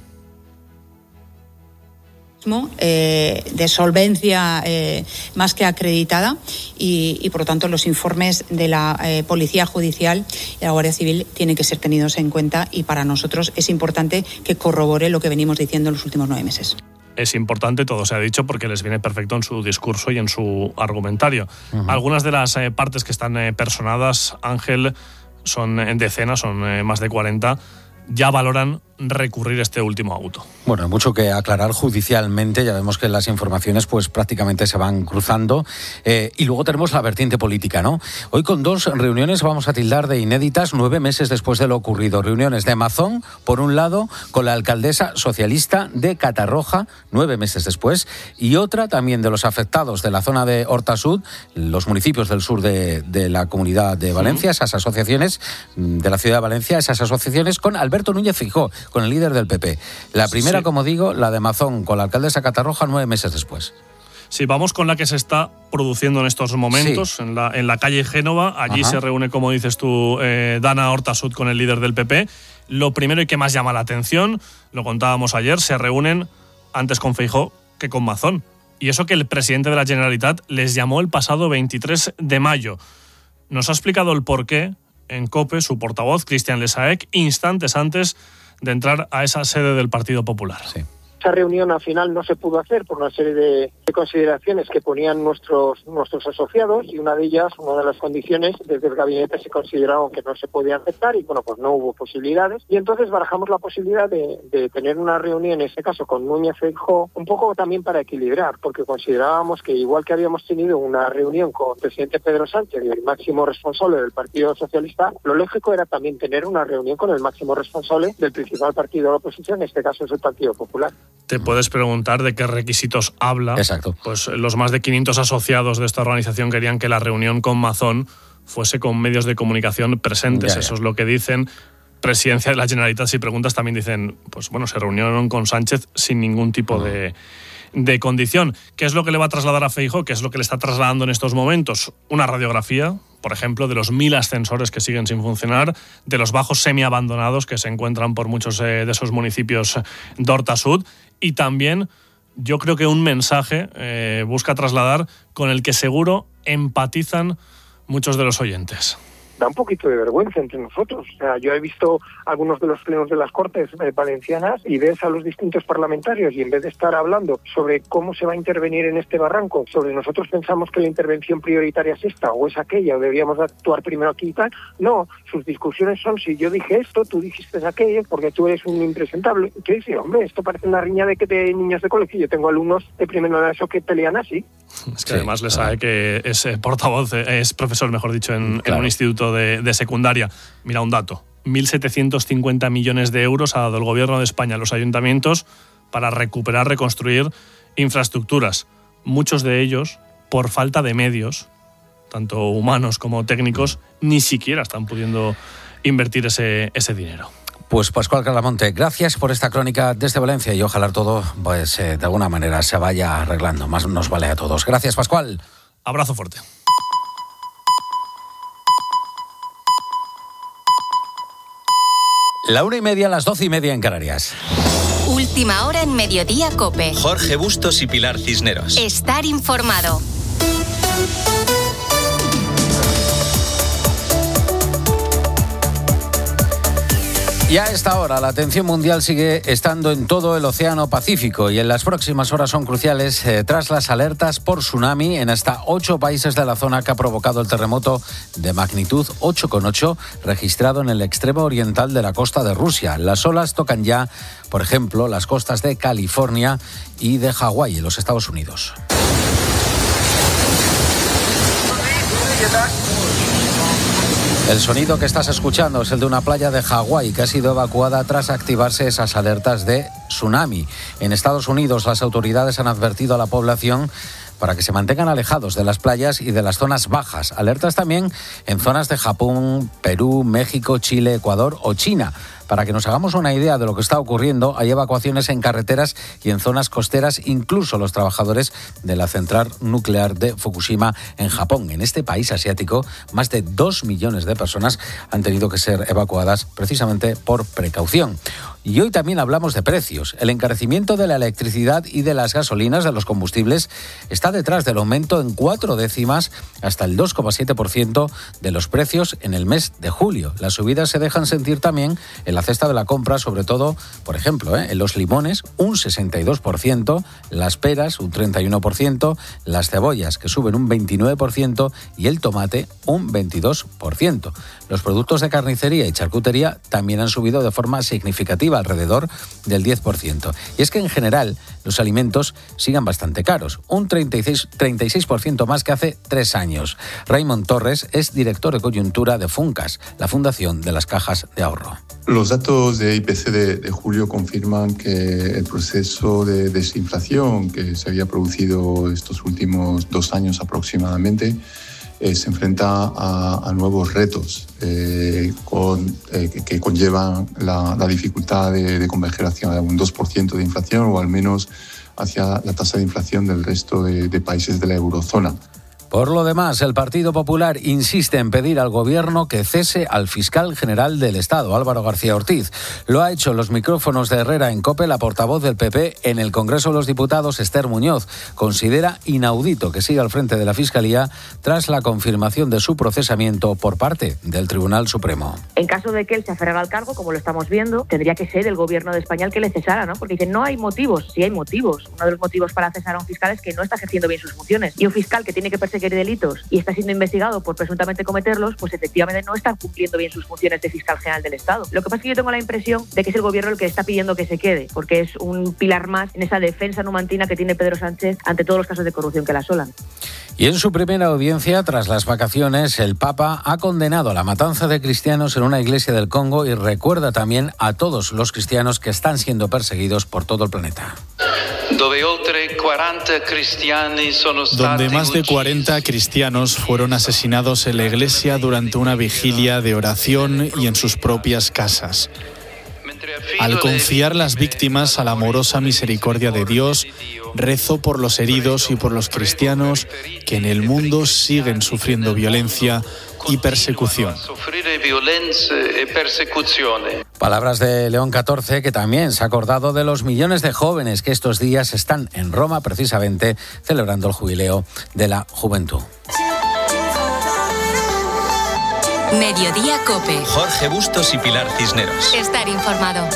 Eh, de solvencia eh, más que acreditada y, y por lo tanto los informes de la eh, Policía Judicial y la Guardia Civil tienen que ser tenidos en cuenta y para nosotros es importante que corrobore lo que venimos diciendo en los últimos nueve meses. Es importante, todo se ha dicho, porque les viene perfecto en su discurso y en su argumentario. Uh-huh. Algunas de las eh, partes que están eh, personadas, Ángel, son en decenas, son eh, más de cuarenta, ya valoran recurrir este último auto. Bueno, hay mucho que aclarar judicialmente, ya vemos que las informaciones pues prácticamente se van cruzando eh, y luego tenemos la vertiente política, ¿no? Hoy con dos reuniones vamos a tildar de inéditas nueve meses después de lo ocurrido. Reuniones de Mazón, por un lado, con la alcaldesa socialista de Catarroja, nueve meses después, y otra también de los afectados de la zona de Horta Sud, los municipios del sur de, de la Comunidad de Valencia, esas asociaciones de la ciudad de Valencia, esas asociaciones con Alberto Núñez Feijóo, con el líder del P P. La primera, sí. como digo, la de Mazón, con la alcaldesa Catarroja, nueve meses después. Sí, vamos con la que se está produciendo en estos momentos, sí. en, la, en la calle Génova. Allí Ajá. se reúne, como dices tú, eh, Dana Horta Sud con el líder del P P. Lo primero y que más llama la atención, lo contábamos ayer, se reúnen antes con Feijóo que con Mazón. Y eso que el presidente de la Generalitat les llamó el pasado veintitrés de mayo. Nos ha explicado el porqué en COPE su portavoz, Cristian Lesaec, instantes antes de entrar a esa sede del Partido Popular. Sí. Esa reunión al final no se pudo hacer por una serie de, de consideraciones que ponían nuestros nuestros asociados y una de ellas, una de las condiciones, desde el gabinete se consideraron que no se podía aceptar y bueno, pues no hubo posibilidades y entonces barajamos la posibilidad de, de tener una reunión, en este caso con Núñez Feijóo, un poco también para equilibrar, porque considerábamos que igual que habíamos tenido una reunión con el presidente Pedro Sánchez y el máximo responsable del Partido Socialista, lo lógico era también tener una reunión con el máximo responsable del principal partido de la oposición, en este caso es el Partido Popular. Te puedes preguntar de qué requisitos habla. Exacto. Pues los más de quinientos asociados de esta organización querían que la reunión con Mazón fuese con medios de comunicación presentes. Ya, ya. Eso es lo que dicen. Presidencia de la Generalitat, si preguntas, también dicen, pues bueno, se reunieron con Sánchez sin ningún tipo uh-huh. de, de condición. ¿Qué es lo que le va a trasladar a Feijóo? ¿Qué es lo que le está trasladando en estos momentos? Una radiografía, por ejemplo, de los mil ascensores que siguen sin funcionar, de los bajos semiabandonados que se encuentran por muchos eh, de esos municipios de Horta Sud, y también yo creo que un mensaje eh, busca trasladar con el que seguro empatizan muchos de los oyentes. Da un poquito de vergüenza entre nosotros. O sea, yo he visto algunos de los plenos de las Cortes eh, valencianas y ves a los distintos parlamentarios y en vez de estar hablando sobre cómo se va a intervenir en este barranco, sobre nosotros pensamos que la intervención prioritaria es esta o es aquella o deberíamos actuar primero aquí y tal, no, sus discusiones son si yo dije esto, tú dijiste aquello, porque tú eres un impresentable. ¿Qué dice? Hombre, esto parece una riña de, que de niños de colegio. Yo tengo alumnos de primero de eso que pelean así. Es que sí, además le sabe que es portavoz, es profesor, mejor dicho, en, claro. en un instituto de, de secundaria. Mira un dato, mil setecientos cincuenta millones de euros ha dado el Gobierno de España a los ayuntamientos para recuperar, reconstruir infraestructuras. Muchos de ellos, por falta de medios, tanto humanos como técnicos, ni siquiera están pudiendo invertir ese, ese dinero. Pues Pascual Calamonte, gracias por esta crónica desde Valencia y ojalá todo, pues eh, de alguna manera se vaya arreglando, más nos vale a todos. Gracias, Pascual. Abrazo fuerte. La una y media, las doce y media en Canarias. Última hora en Mediodía COPE. Jorge Bustos y Pilar Cisneros. Estar informado. Y a esta hora la atención mundial sigue estando en todo el Océano Pacífico y en las próximas horas son cruciales eh, tras las alertas por tsunami en hasta ocho países de la zona que ha provocado el terremoto de magnitud ocho coma ocho registrado en el extremo oriental de la costa de Rusia. Las olas tocan ya, por ejemplo, las costas de California y de Hawái, en los Estados Unidos. El sonido que estás escuchando es el de una playa de Hawái que ha sido evacuada tras activarse esas alertas de tsunami. En Estados Unidos, las autoridades han advertido a la población para que se mantengan alejados de las playas y de las zonas bajas. Alertas también en zonas de Japón, Perú, México, Chile, Ecuador o China. Para que nos hagamos una idea de lo que está ocurriendo, hay evacuaciones en carreteras y en zonas costeras, incluso los trabajadores de la central nuclear de Fukushima en Japón. En este país asiático, más de dos millones de personas han tenido que ser evacuadas precisamente por precaución. Y hoy también hablamos de precios. El encarecimiento de la electricidad y de las gasolinas, de los combustibles, está detrás del aumento en cuatro décimas hasta el dos coma siete por ciento de los precios en el mes de julio. Las subidas se dejan sentir también en la cesta de la compra, sobre todo, por ejemplo, ¿eh? en los limones, un sesenta y dos por ciento, las peras, un treinta y uno por ciento, las cebollas, que suben un veintinueve por ciento, y el tomate, un veintidós por ciento. Los productos de carnicería y charcutería también han subido de forma significativa, alrededor del diez por ciento. Y es que, en general, los alimentos siguen bastante caros, un treinta y seis, treinta y seis por ciento más que hace tres años. Raymond Torres es director de coyuntura de Funcas, la Fundación de las Cajas de Ahorro. Los datos de I P C de, de julio confirman que el proceso de desinflación que se había producido estos últimos dos años aproximadamente eh, se enfrenta a, a nuevos retos eh, con, eh, que, que conllevan la, la dificultad de, de converger hacia un dos por ciento de inflación o al menos hacia la tasa de inflación del resto de, de países de la eurozona. Por lo demás, el Partido Popular insiste en pedir al Gobierno que cese al fiscal general del Estado, Álvaro García Ortiz. Lo ha hecho en los micrófonos de Herrera en COPE la portavoz del P P en el Congreso de los Diputados, Esther Muñoz. Considera inaudito que siga al frente de la Fiscalía tras la confirmación de su procesamiento por parte del Tribunal Supremo. En caso de que él se aferrara al cargo, como lo estamos viendo, tendría que ser el Gobierno de España el que le cesara, ¿no? Porque dicen, no hay motivos. Sí hay motivos. Uno de los motivos para cesar a un fiscal es que no está ejerciendo bien sus funciones. Y un fiscal que tiene que perseguir delitos y está siendo investigado por presuntamente cometerlos, pues efectivamente no está cumpliendo bien sus funciones de fiscal general del Estado. Lo que pasa es que yo tengo la impresión de que es el Gobierno el que está pidiendo que se quede, porque es un pilar más en esa defensa numantina que tiene Pedro Sánchez ante todos los casos de corrupción que la asolan. Y en su primera audiencia, tras las vacaciones, el Papa ha condenado la matanza de cristianos en una iglesia del Congo y recuerda también a todos los cristianos que están siendo perseguidos por todo el planeta. Donde más de cuarenta cristianos fueron asesinados en la iglesia durante una vigilia de oración y en sus propias casas. Al confiar las víctimas a la amorosa misericordia de Dios, rezo por los heridos y por los cristianos que en el mundo siguen sufriendo violencia y persecución. Palabras de León catorce, que también se ha acordado de los millones de jóvenes que estos días están en Roma, precisamente celebrando el jubileo de la juventud. Mediodía COPE. Jorge Bustos y Pilar Cisneros. Estar informado.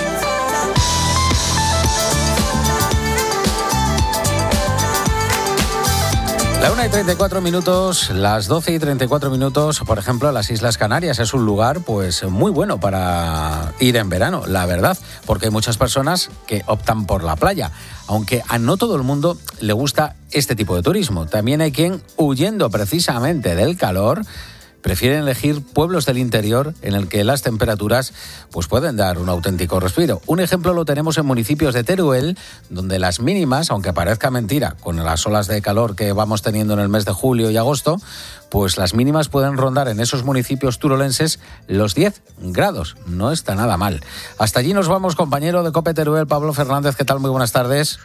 La una y treinta y cuatro minutos, las doce y treinta y cuatro minutos, por ejemplo, las Islas Canarias es un lugar pues muy bueno para ir en verano, la verdad, porque hay muchas personas que optan por la playa, aunque a no todo el mundo le gusta este tipo de turismo. También hay quien, huyendo precisamente del calor, prefieren elegir pueblos del interior en el que las temperaturas pues pueden dar un auténtico respiro. Un ejemplo lo tenemos en municipios de Teruel, donde las mínimas, aunque parezca mentira, con las olas de calor que vamos teniendo en el mes de julio y agosto, pues las mínimas pueden rondar en esos municipios turolenses los diez grados. No está nada mal. Hasta allí nos vamos, compañero de COPE Teruel, Pablo Fernández. ¿Qué tal? Muy buenas tardes.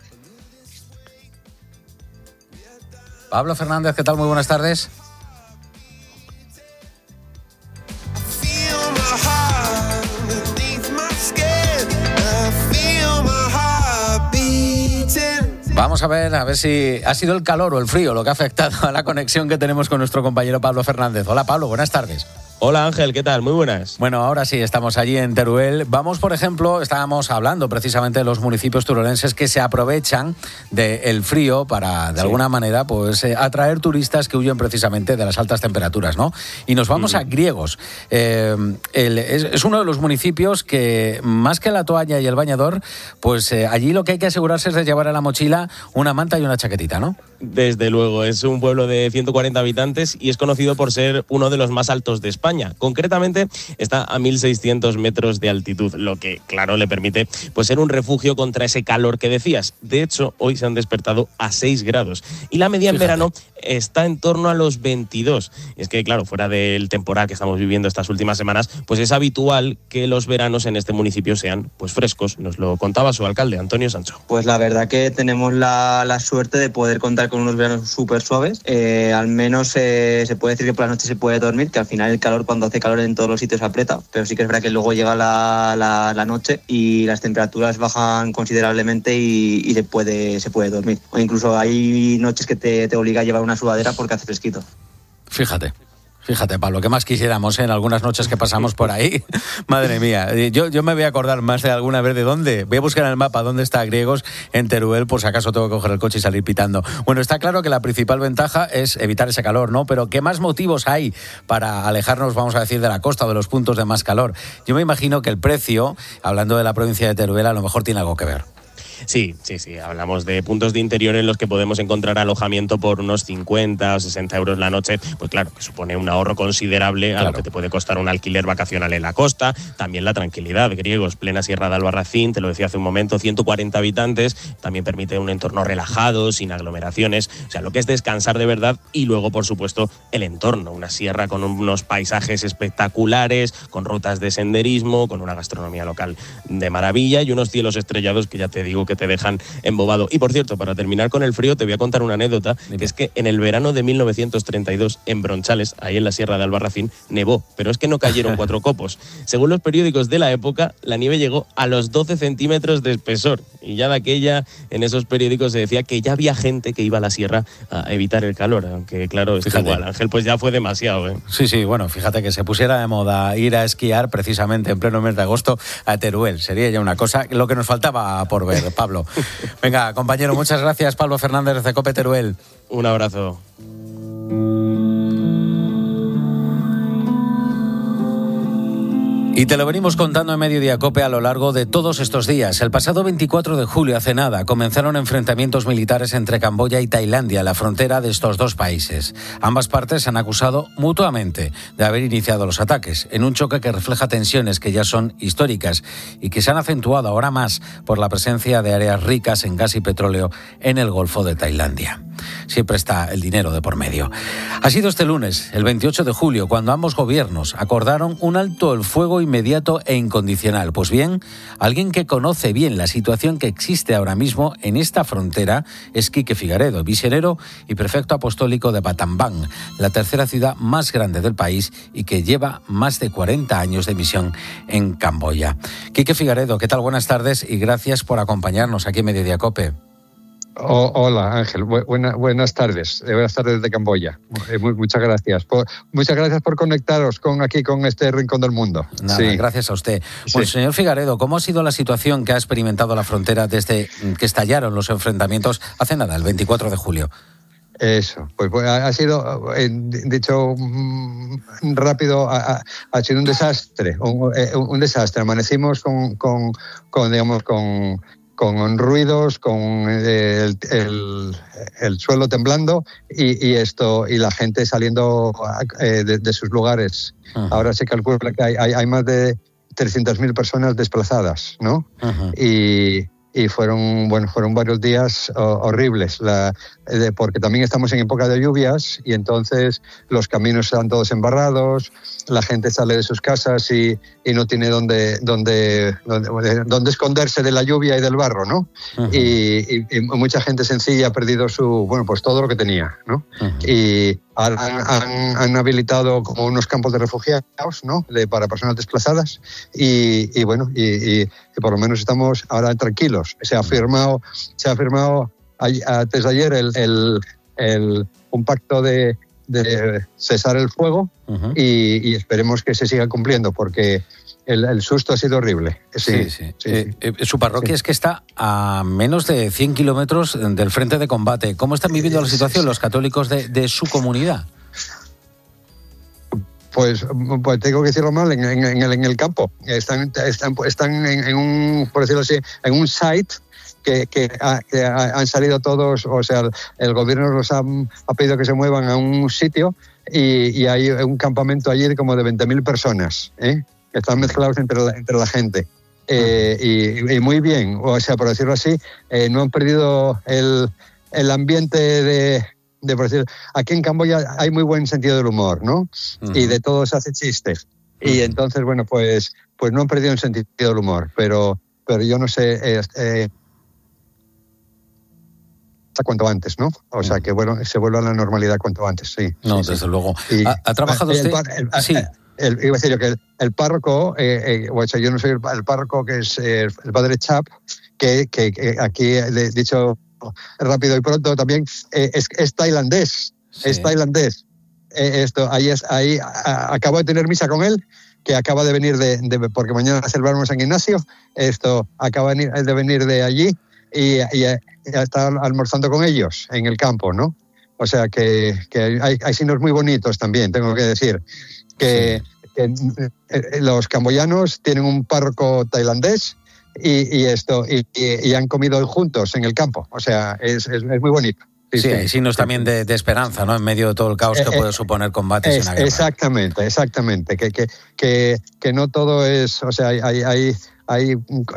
Pablo Fernández, ¿qué tal? Muy buenas tardes. Vamos a ver, a ver si ha sido el calor o el frío lo que ha afectado a la conexión que tenemos con nuestro compañero Pablo Fernández. Hola, Pablo, buenas tardes. Hola Ángel, ¿qué tal? Muy buenas. Bueno, ahora sí, estamos allí en Teruel. Vamos, por ejemplo, estábamos hablando precisamente de los municipios turolenses que se aprovechan del frío para, de sí. alguna manera, pues eh, atraer turistas que huyen precisamente de las altas temperaturas, ¿no? Y nos vamos mm. a Griegos. Eh, el, es, es uno de los municipios que, más que la toalla y el bañador, pues eh, allí lo que hay que asegurarse es de llevar en la mochila una manta y una chaquetita, ¿no? Desde luego, es un pueblo de ciento cuarenta habitantes y es conocido por ser uno de los más altos de España. Concretamente, está a mil seiscientos metros de altitud, lo que, claro, le permite pues, ser un refugio contra ese calor que decías. De hecho, hoy se han despertado a seis grados y la media en Fíjate. verano está en torno a los veintidós. Y es que, claro, fuera del temporal que estamos viviendo estas últimas semanas, pues es habitual que los veranos en este municipio sean pues frescos. Nos lo contaba su alcalde, Antonio Sancho. Pues la verdad que tenemos la, la suerte de poder contar con unos veranos súper suaves. Eh, al menos eh, se puede decir que por la noche se puede dormir, que al final el calor, cuando hace calor en todos los sitios, aprieta, pero sí que es verdad que luego llega la, la, la noche y las temperaturas bajan considerablemente y, y se puede se puede dormir. O incluso hay noches que te, te obliga a llevar una sudadera porque hace fresquito. Fíjate. Fíjate, Pablo, ¿qué más quisiéramos eh, en algunas noches que pasamos por ahí? Madre mía, yo, yo me voy a acordar más de alguna vez de dónde. Voy a buscar en el mapa dónde está Griegos, en Teruel, por si acaso tengo que coger el coche y salir pitando. Bueno, está claro que la principal ventaja es evitar ese calor, ¿no? Pero ¿qué más motivos hay para alejarnos, vamos a decir, de la costa o de los puntos de más calor? Yo me imagino que el precio, hablando de la provincia de Teruel, a lo mejor tiene algo que ver. Sí, sí, sí. Hablamos de puntos de interior en los que podemos encontrar alojamiento por unos cincuenta o sesenta euros la noche. Pues claro, que supone un ahorro considerable a claro. lo que te puede costar un alquiler vacacional en la costa. También la tranquilidad. Griegos, plena Sierra de Albarracín, te lo decía hace un momento, ciento cuarenta habitantes. También permite un entorno relajado, sin aglomeraciones. O sea, lo que es descansar de verdad. Y luego, por supuesto, el entorno. Una sierra con unos paisajes espectaculares, con rutas de senderismo, con una gastronomía local de maravilla y unos cielos estrellados que ya te digo que te dejan embobado. Y por cierto, para terminar con el frío, te voy a contar una anécdota, que es que en el verano de mil novecientos treinta y dos, en Bronchales, ahí en la Sierra de Albarracín, nevó, pero es que no cayeron cuatro copos. Según los periódicos de la época, la nieve llegó a los doce centímetros de espesor, y ya de aquella, en esos periódicos se decía que ya había gente que iba a la sierra a evitar el calor, aunque claro, está igual, Ángel, pues ya fue demasiado, ¿eh? Sí, sí, bueno, fíjate que se pusiera de moda ir a esquiar precisamente en pleno mes de agosto a Teruel, sería ya una cosa, lo que nos faltaba por ver, Pablo. Venga, compañero, muchas gracias, Pablo Fernández de COPE Teruel. Un abrazo. Y te lo venimos contando en Mediodía COPE a lo largo de todos estos días. El pasado veinticuatro de julio, hace nada, comenzaron enfrentamientos militares entre Camboya y Tailandia, la frontera de estos dos países. Ambas partes se han acusado mutuamente de haber iniciado los ataques, en un choque que refleja tensiones que ya son históricas y que se han acentuado ahora más por la presencia de áreas ricas en gas y petróleo en el Golfo de Tailandia. Siempre está el dinero de por medio. Ha sido este lunes, el veintiocho de julio, cuando ambos gobiernos acordaron un alto el fuego inmediato e incondicional. Pues bien, alguien que conoce bien la situación que existe ahora mismo en esta frontera es Quique Figaredo, vicerero y prefecto apostólico de Battambang, la tercera ciudad más grande del país y que lleva más de cuarenta años de misión en Camboya. Quique Figaredo, ¿qué tal? Buenas tardes y gracias por acompañarnos aquí en Mediodía COPE. Oh, hola Ángel, buena, buenas tardes, buenas tardes de Camboya. Eh, muchas gracias, por, muchas gracias por conectaros con aquí con este rincón del mundo. Nada, sí. Gracias a usted. Pues sí. Señor Figaredo, ¿cómo ha sido la situación que ha experimentado la frontera desde que estallaron los enfrentamientos hace nada, el veinticuatro de julio? Eso, pues, pues ha sido, dicho rápido, ha, ha sido un desastre, un, un desastre. Amanecimos con, con, con digamos, con con ruidos, con eh, el, el, el suelo temblando y, y esto y la gente saliendo eh, de, de sus lugares. Uh-huh. Ahora se calcula que hay, hay, hay más de trescientas mil personas desplazadas, ¿no? Uh-huh. Y, y fueron, bueno, fueron varios días oh, horribles, la, de, porque también estamos en época de lluvias y entonces los caminos están todos embarrados, la gente sale de sus casas y, y no tiene dónde, dónde, dónde, dónde esconderse de la lluvia y del barro, ¿no? Uh-huh. y, y, y mucha gente sencilla ha perdido su, bueno, pues todo lo que tenía, ¿no? Uh-huh. Y han, han, han habilitado como unos campos de refugiados, ¿no? De, para personas desplazadas y, y bueno, y, y, y por lo menos estamos ahora tranquilos. Se ha firmado, se ha firmado antes de ayer el, el, el, un pacto de, de cesar el fuego uh-huh. y, y esperemos que se siga cumpliendo porque el, el susto ha sido horrible. Sí, sí. sí, sí. Eh, eh, su parroquia sí. es que está a menos de cien kilómetros del frente de combate. ¿Cómo están viviendo la situación los católicos de, de su comunidad? Pues, pues tengo que decirlo mal, en, en, en, el, en el campo. Están, están, están en, en un, por decirlo así, en un site que, que, ha, que ha, han salido todos, o sea, el, el gobierno los ha, ha pedido que se muevan a un sitio y, y hay un campamento allí de como de veinte mil personas, ¿eh? Que están mezclados entre la, entre la gente. Eh, y, y muy bien, o sea, por decirlo así, eh, no han perdido el, el ambiente de... de por decir, aquí en Camboya hay muy buen sentido del humor, ¿no? Uh-huh. Y de todo se hace chistes. Uh-huh. Y entonces, bueno, pues, pues no han perdido el sentido del humor, pero, pero yo no sé... Eh, eh, cuanto antes, ¿no? O sea, que bueno, se vuelva a la normalidad cuanto antes, sí. No, sí, desde sí. luego. Y, ¿Ha, ¿Ha trabajado usted? El, el, sí. El, iba a decir yo que el, el párroco, eh, eh, o sea, yo no soy el, el párroco que es eh, el padre Chap, que, que, que aquí he dicho rápido y pronto también, eh, es, es tailandés, sí. es tailandés. Eh, esto, ahí es, ahí a, acabo de tener misa con él, que acaba de venir de, de porque mañana celebramos en Ignacio, esto acaba de venir de allí y, y, y está almorzando con ellos en el campo, ¿no? O sea que, que hay, hay signos muy bonitos también, tengo que decir. Que, sí. que eh, los camboyanos tienen un párroco tailandés y, y esto y, y, y han comido juntos en el campo. O sea, es, es, es muy bonito. Sí, sí, hay signos también de, de esperanza, ¿no? En medio de todo el caos que eh, puede suponer combates es, en la guerra. Exactamente, exactamente. Que, que, que, que no todo es... O sea, hay... hay, hay hay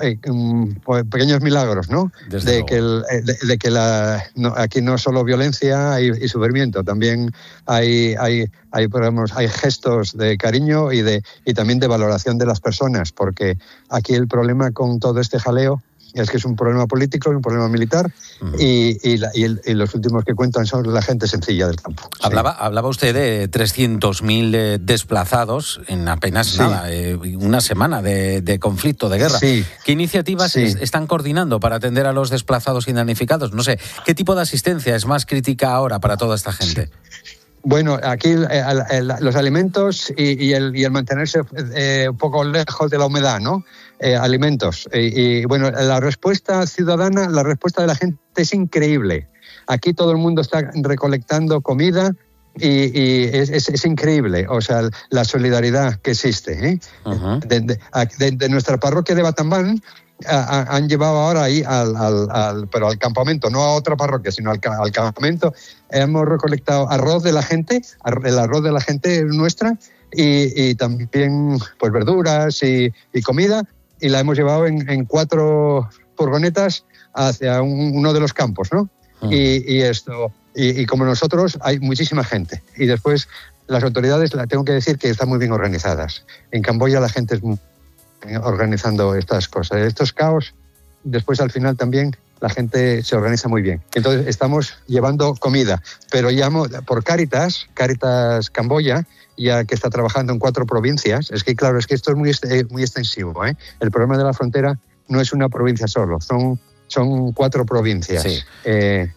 um, pequeños milagros, ¿no? Desde de, que el, de, de que la no, aquí no solo violencia y, y sufrimiento, también hay hay hay, digamos, hay gestos de cariño y de y también de valoración de las personas, porque aquí el problema con todo este jaleo es que es un problema político y un problema militar uh-huh. y, y, la, y, el, y los últimos que cuentan son la gente sencilla del campo. Hablaba, sí. hablaba usted de trescientos mil eh, desplazados en apenas sí. nada, eh, una semana de, de conflicto, de guerra. Sí. ¿Qué iniciativas sí. es, están coordinando para atender a los desplazados y damnificados? No sé, ¿qué tipo de asistencia es más crítica ahora para toda esta gente? Sí. Bueno, aquí el, el, el, los alimentos y, y, el, y el mantenerse eh, un poco lejos de la humedad, ¿no? Eh, alimentos. Y, y bueno, la respuesta ciudadana, la respuesta de la gente es increíble. Aquí todo el mundo está recolectando comida y, y es, es, es increíble, o sea, la solidaridad que existe. ¿eh? Uh-huh. de, de, de, de nuestra parroquia de Battambang a, han llevado ahora ahí al, al, al, pero al campamento, no a otra parroquia, sino al, al campamento. Hemos recolectado arroz de la gente, el arroz de la gente nuestra y, y también pues verduras y, y comida, y la hemos llevado en, en cuatro furgonetas hacia un, uno de los campos, ¿no? Uh-huh. Y, y esto y, y como nosotros hay muchísima gente, y después las autoridades, la tengo que decir que están muy bien organizadas. En Camboya la gente es muy organizando estas cosas, estos caos. Después al final también la gente se organiza muy bien. Entonces estamos llevando comida, pero llamo por Cáritas, Cáritas Camboya, ya que está trabajando en cuatro provincias. Es que claro, es que esto es muy, muy extensivo, ¿eh? El problema de la frontera no es una provincia solo, son, son cuatro provincias. Sí. Eh,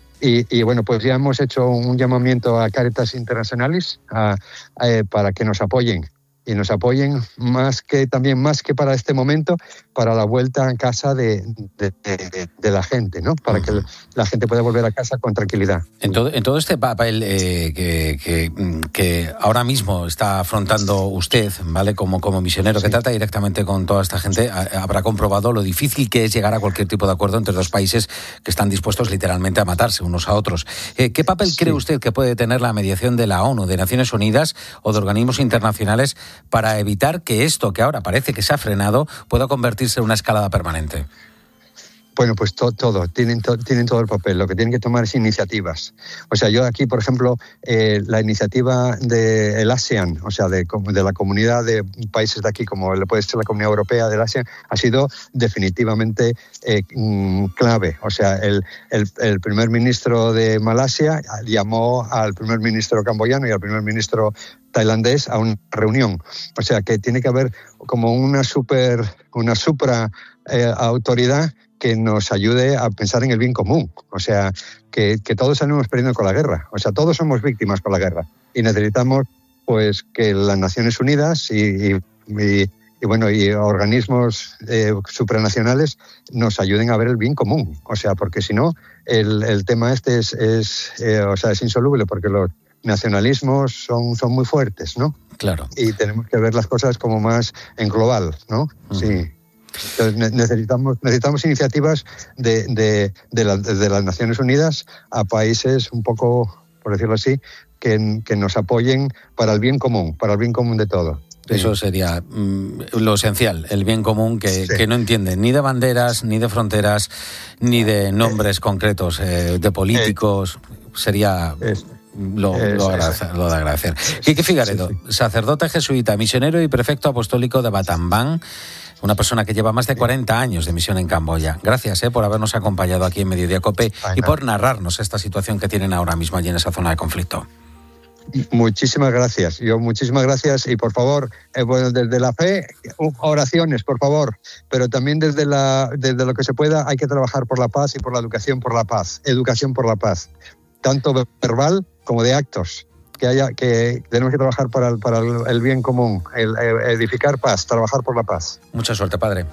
y, y bueno, pues ya hemos hecho un llamamiento a Cáritas Internacionales a, a, para que nos apoyen. Y nos apoyen más que también más que para este momento, para la vuelta a casa de, de, de, de la gente, ¿no? Para que la gente pueda volver a casa con tranquilidad. En todo, en todo este papel eh, que, que, que ahora mismo está afrontando usted, ¿vale? Como, como misionero sí. que trata directamente con toda esta gente, habrá comprobado lo difícil que es llegar a cualquier tipo de acuerdo entre dos países que están dispuestos literalmente a matarse unos a otros. Eh, ¿Qué papel sí. cree usted que puede tener la mediación de la ONU, de Naciones Unidas o de organismos internacionales para evitar que esto, que ahora parece que se ha frenado, pueda convertirse en una escalada permanente? Bueno, pues to, todo, tienen, to, tienen todo el papel. Lo que tienen que tomar es iniciativas. O sea, yo aquí, por ejemplo, eh, la iniciativa del ASEAN, o sea, de, de la comunidad de países de aquí, como puede ser la Comunidad Europea del ASEAN, ha sido definitivamente eh, clave. O sea, el, el, el primer ministro de Malasia llamó al primer ministro camboyano y al primer ministro tailandés a una reunión. O sea, que tiene que haber como una super, una supra eh, autoridad que nos ayude a pensar en el bien común. O sea, que, que todos salimos perdiendo con la guerra. O sea, todos somos víctimas con la guerra. Y necesitamos, pues, que las Naciones Unidas y, y, y, y bueno, y organismos eh, supranacionales nos ayuden a ver el bien común. O sea, porque si no, el, el tema este es, es, eh, o sea, es insoluble, porque los nacionalismos son, son muy fuertes, ¿no? Claro. Y tenemos que ver las cosas como más en global, ¿no? Uh-huh. Sí. Entonces necesitamos, necesitamos iniciativas de, de, de, la, de las Naciones Unidas a países un poco, por decirlo así, que, que nos apoyen para el bien común, para el bien común de todo. Sí. Eso sería mm, lo esencial, el bien común que, sí. que no entienden ni de banderas, ni de fronteras, ni de nombres eh, concretos eh, de políticos. Eh, sería... Es, Lo, es, lo, agradecer, es, lo de agradecer. Quique Figaredo, sí, sí. sacerdote jesuita, misionero y prefecto apostólico de Battambang, una persona que lleva más de cuarenta años de misión en Camboya. Gracias eh, por habernos acompañado aquí en Mediodía Cope Ay, y no. por narrarnos esta situación que tienen ahora mismo allí en esa zona de conflicto. Muchísimas gracias. Yo muchísimas gracias y por favor, eh, bueno, desde la fe, oraciones, por favor, pero también desde la desde lo que se pueda hay que trabajar por la paz y por la educación por la paz, educación por la paz, tanto verbal como de actos, que haya que tenemos que trabajar para el, para el, el bien común, el, el edificar paz, trabajar por la paz. Mucha suerte, padre.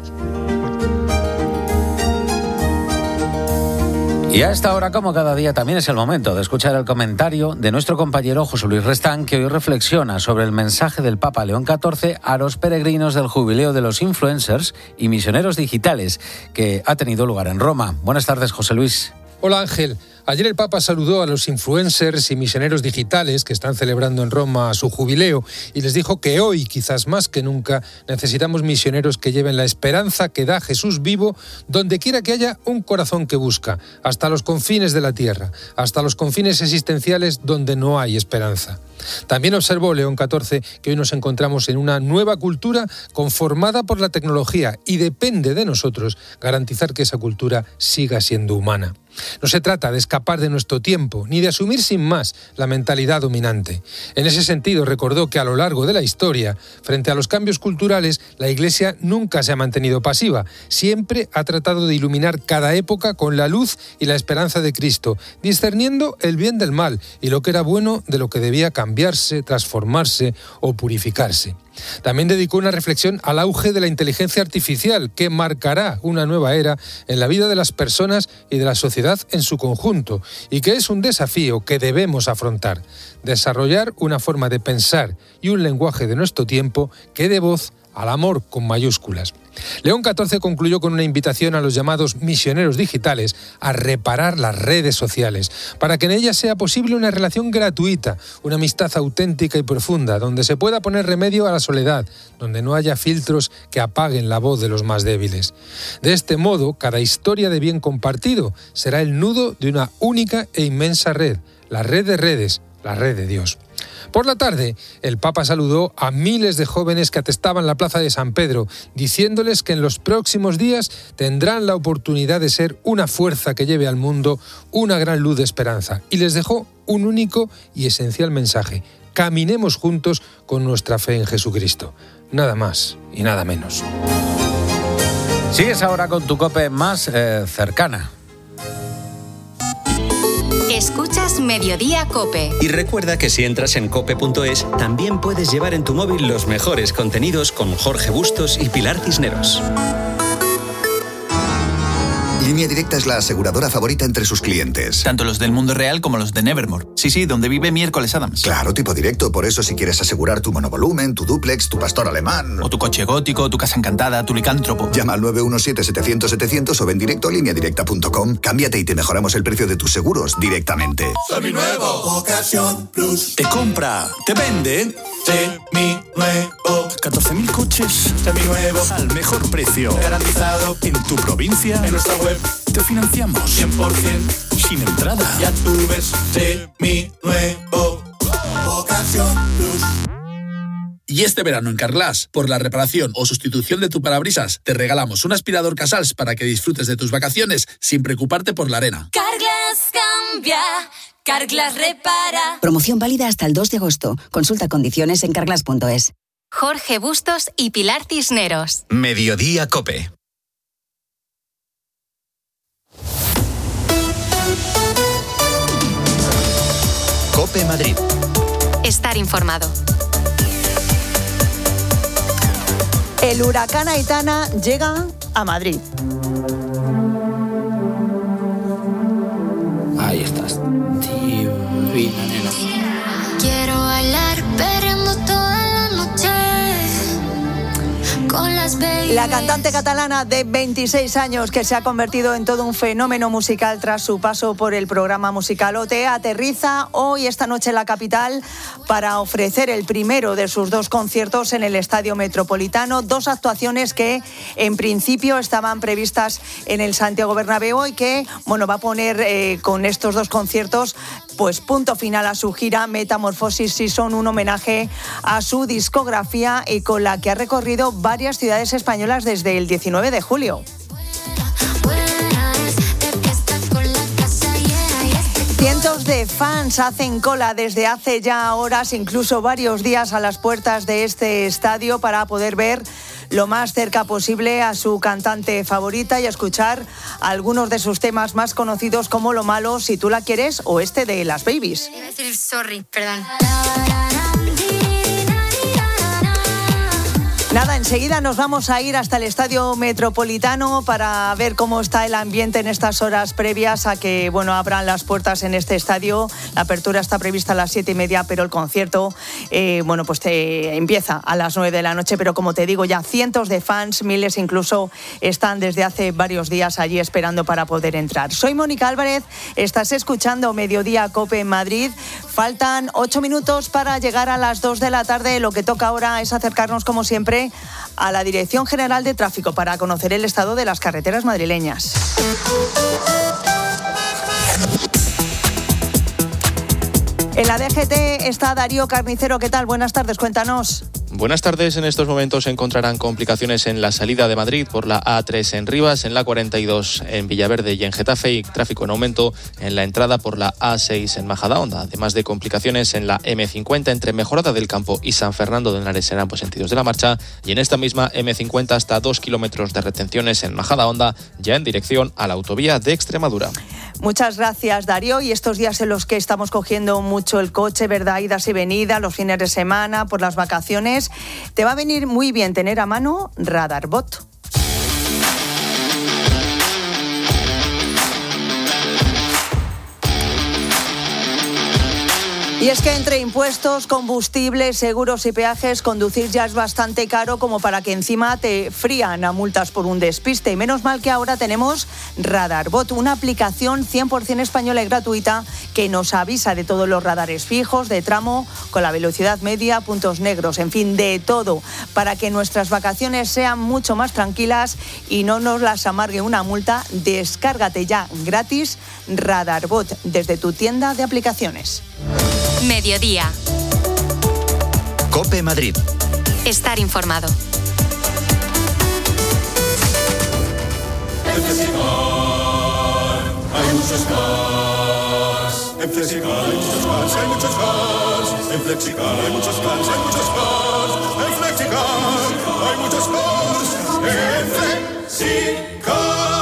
Y a esta hora, como cada día, también es el momento de escuchar el comentario de nuestro compañero José Luis Restán, que hoy reflexiona sobre el mensaje del Papa León catorce a los peregrinos del jubileo de los influencers y misioneros digitales, que ha tenido lugar en Roma. Buenas tardes, José Luis. Hola, Ángel. Ayer el Papa saludó a los influencers y misioneros digitales que están celebrando en Roma su jubileo y les dijo que hoy, quizás más que nunca, necesitamos misioneros que lleven la esperanza que da Jesús vivo donde quiera que haya un corazón que busca, hasta los confines de la tierra, hasta los confines existenciales donde no hay esperanza. También observó León catorce que hoy nos encontramos en una nueva cultura conformada por la tecnología y depende de nosotros garantizar que esa cultura siga siendo humana. No se trata de escapar de nuestro tiempo, ni de asumir sin más la mentalidad dominante. En ese sentido, recordó que a lo largo de la historia, frente a los cambios culturales, la Iglesia nunca se ha mantenido pasiva. Siempre ha tratado de iluminar cada época con la luz y la esperanza de Cristo, discerniendo el bien del mal y lo que era bueno de lo que debía cambiarse, transformarse o purificarse. También dedicó una reflexión al auge de la inteligencia artificial que marcará una nueva era en la vida de las personas y de la sociedad en su conjunto y que es un desafío que debemos afrontar, desarrollar una forma de pensar y un lenguaje de nuestro tiempo que dé voz al amor con mayúsculas. León catorce concluyó con una invitación a los llamados misioneros digitales a reparar las redes sociales, para que en ellas sea posible una relación gratuita, una amistad auténtica y profunda, donde se pueda poner remedio a la soledad, donde no haya filtros que apaguen la voz de los más débiles. De este modo, cada historia de bien compartido será el nudo de una única e inmensa red, la red de redes, la red de Dios. Por la tarde, el Papa saludó a miles de jóvenes que atestaban la plaza de San Pedro, diciéndoles que en los próximos días tendrán la oportunidad de ser una fuerza que lleve al mundo una gran luz de esperanza. Y les dejó un único y esencial mensaje: caminemos juntos con nuestra fe en Jesucristo. Nada más y nada menos. Sigues ahora con tu COPE más eh, cercana. Escuchas Mediodía Cope. Y recuerda que si entras en cope punto es, también puedes llevar en tu móvil los mejores contenidos con Jorge Bustos y Pilar Cisneros. Línea Directa es la aseguradora favorita entre sus clientes. Tanto los del mundo real como los de Nevermore. Sí, sí, donde vive Miércoles Adams. Claro, tipo directo. Por eso si quieres asegurar tu monovolumen, tu dúplex, tu pastor alemán... O tu coche gótico, tu casa encantada, tu licántropo. Llama al nueve uno siete, setecientos, setecientos o ven directo a línea directa punto com. Cámbiate y te mejoramos el precio de tus seguros directamente. Seminuevo, Ocasión Plus. Te compra, te vende. Seminuevo. catorce mil coches. Seminuevo. Al mejor precio. Garantizado. En tu provincia. En nuestra web. Te financiamos. cien por ciento. Sin entrada. Ya tú ves. Seminuevo. Ocasión Plus. Y este verano en Carglass, por la reparación o sustitución de tu parabrisas, te regalamos un aspirador Casals para que disfrutes de tus vacaciones sin preocuparte por la arena. Carglass cambia, Carglass repara. Promoción válida hasta el dos de agosto. Consulta condiciones en carglass punto es. Jorge Bustos y Pilar Cisneros. Mediodía Cope. Cope Madrid. Estar informado. El huracán Aitana llega a Madrid. Ahí estás, divina, nena. Quiero bailar perreando toda la noche con las baby. La cantante catalana de veintiséis años, que se ha convertido en todo un fenómeno musical tras su paso por el programa musical O T, aterriza hoy, esta noche, en la capital para ofrecer el primero de sus dos conciertos en el Estadio Metropolitano. Dos actuaciones que en principio estaban previstas en el Santiago Bernabéu y que, bueno, va a poner eh, con estos dos conciertos pues punto final a su gira Metamorfosis Season, un homenaje a su discografía y con la que ha recorrido varias ciudades españolas desde el diecinueve de julio. Cientos de fans hacen cola desde hace ya horas, incluso varios días, a las puertas de este estadio para poder ver lo más cerca posible a su cantante favorita y escuchar algunos de sus temas más conocidos, como Lo Malo, Si Tú La Quieres o este de Las Babies. Iba a decir sorry, perdón. Nada, enseguida nos vamos a ir hasta el Estadio Metropolitano para ver cómo está el ambiente en estas horas previas a que, bueno, abran las puertas en este estadio. La apertura está prevista a las siete y media, pero el concierto, eh, bueno, pues te empieza a las nueve de la noche. Pero como te digo, ya cientos de fans, miles incluso, están desde hace varios días allí esperando para poder entrar. Soy Mónica Álvarez, estás escuchando Mediodía Cope en Madrid. Faltan ocho minutos para llegar a las dos de la tarde. Lo que toca ahora es acercarnos, como siempre, a la Dirección General de Tráfico para conocer el estado de las carreteras madrileñas. En la D G T está Darío Carnicero. ¿Qué tal? Buenas tardes, cuéntanos. Buenas tardes. En estos momentos se encontrarán complicaciones en la salida de Madrid por la A tres en Rivas, en la cuarenta y dos en Villaverde y en Getafe, y tráfico en aumento en la entrada por la A seis en Majadahonda, además de complicaciones en la eme cincuenta entre Mejorada del Campo y San Fernando de Henares en ambos sentidos de la marcha, y en esta misma eme cincuenta hasta dos kilómetros de retenciones en Majadahonda, ya en dirección a la autovía de Extremadura. Muchas gracias, Darío. Y estos días en los que estamos cogiendo mucho el coche, ¿verdad? Idas y venidas, los fines de semana, por las vacaciones, te va a venir muy bien tener a mano Radarbot. Y es que entre impuestos, combustibles, seguros y peajes, conducir ya es bastante caro como para que encima te frían a multas por un despiste. Y menos mal que ahora tenemos Radarbot, una aplicación cien por ciento española y gratuita que nos avisa de todos los radares fijos, de tramo, con la velocidad media, puntos negros, en fin, de todo, para que nuestras vacaciones sean mucho más tranquilas y no nos las amargue una multa. Descárgate ya gratis Radarbot desde tu tienda de aplicaciones. Mediodía. Cope Madrid. Estar informado. En Flexicar hay muchos cars. En Flexicar hay muchos cars, hay muchos cars. En Flexicar hay muchos cars, hay muchos cars. En Flexicar hay muchos cars. En Flexicar.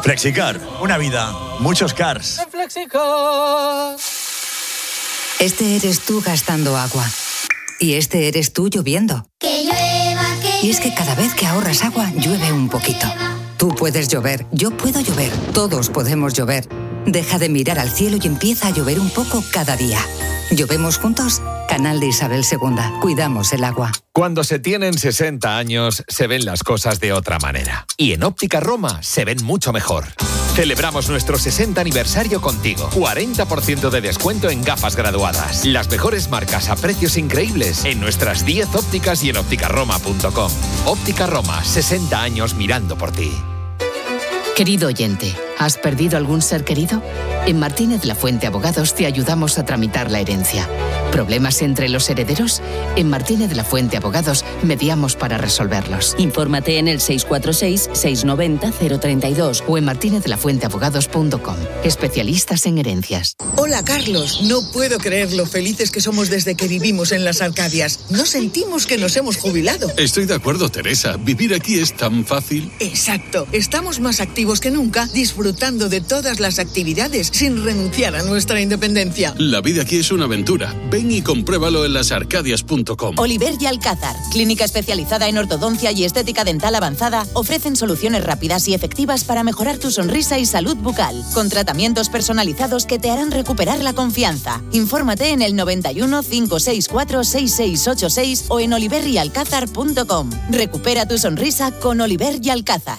Flexicar, una vida, muchos cars. Flexicar. Este eres tú gastando agua. Y este eres tú lloviendo. Que llueva, que Y es que cada vez que ahorras agua, llueve un poquito. Tú puedes llover, yo puedo llover, todos podemos llover. Deja de mirar al cielo y empieza a llover un poco cada día. ¿Llovemos juntos? Canal de Isabel segunda. Cuidamos el agua. Cuando se tienen sesenta años, se ven las cosas de otra manera. Y en Óptica Roma se ven mucho mejor. Celebramos nuestro sesenta aniversario contigo. cuarenta por ciento de descuento en gafas graduadas. Las mejores marcas a precios increíbles en nuestras diez ópticas y en óptica roma punto com. Óptica Roma, sesenta años mirando por ti. Querido oyente, ¿has perdido algún ser querido? En Martínez La Fuente Abogados te ayudamos a tramitar la herencia. ¿Problemas entre los herederos? En Martínez La Fuente Abogados mediamos para resolverlos. Infórmate en el seis cuatro seis, seis nueve cero, cero tres dos o en martínez la fuente abogados punto com. Especialistas en herencias. Hola, Carlos. No puedo creer lo felices que somos desde que vivimos en las Arcadias. No sentimos que nos hemos jubilado. Estoy de acuerdo, Teresa. Vivir aquí es tan fácil. Exacto. Estamos más activos que nunca, disfrutando de todas las actividades sin renunciar a nuestra independencia. La vida aquí es una aventura. Ven y compruébalo en las arcadias punto com. Oliver y Alcázar, clínica especializada en ortodoncia y estética dental avanzada, ofrecen soluciones rápidas y efectivas para mejorar tu sonrisa y salud bucal, con tratamientos personalizados que te harán recuperar la confianza. Infórmate en el noventa y uno, cinco seis cuatro, seis seis ocho seis o en oliver y alcázar punto com. Recupera tu sonrisa con Oliver y Alcázar.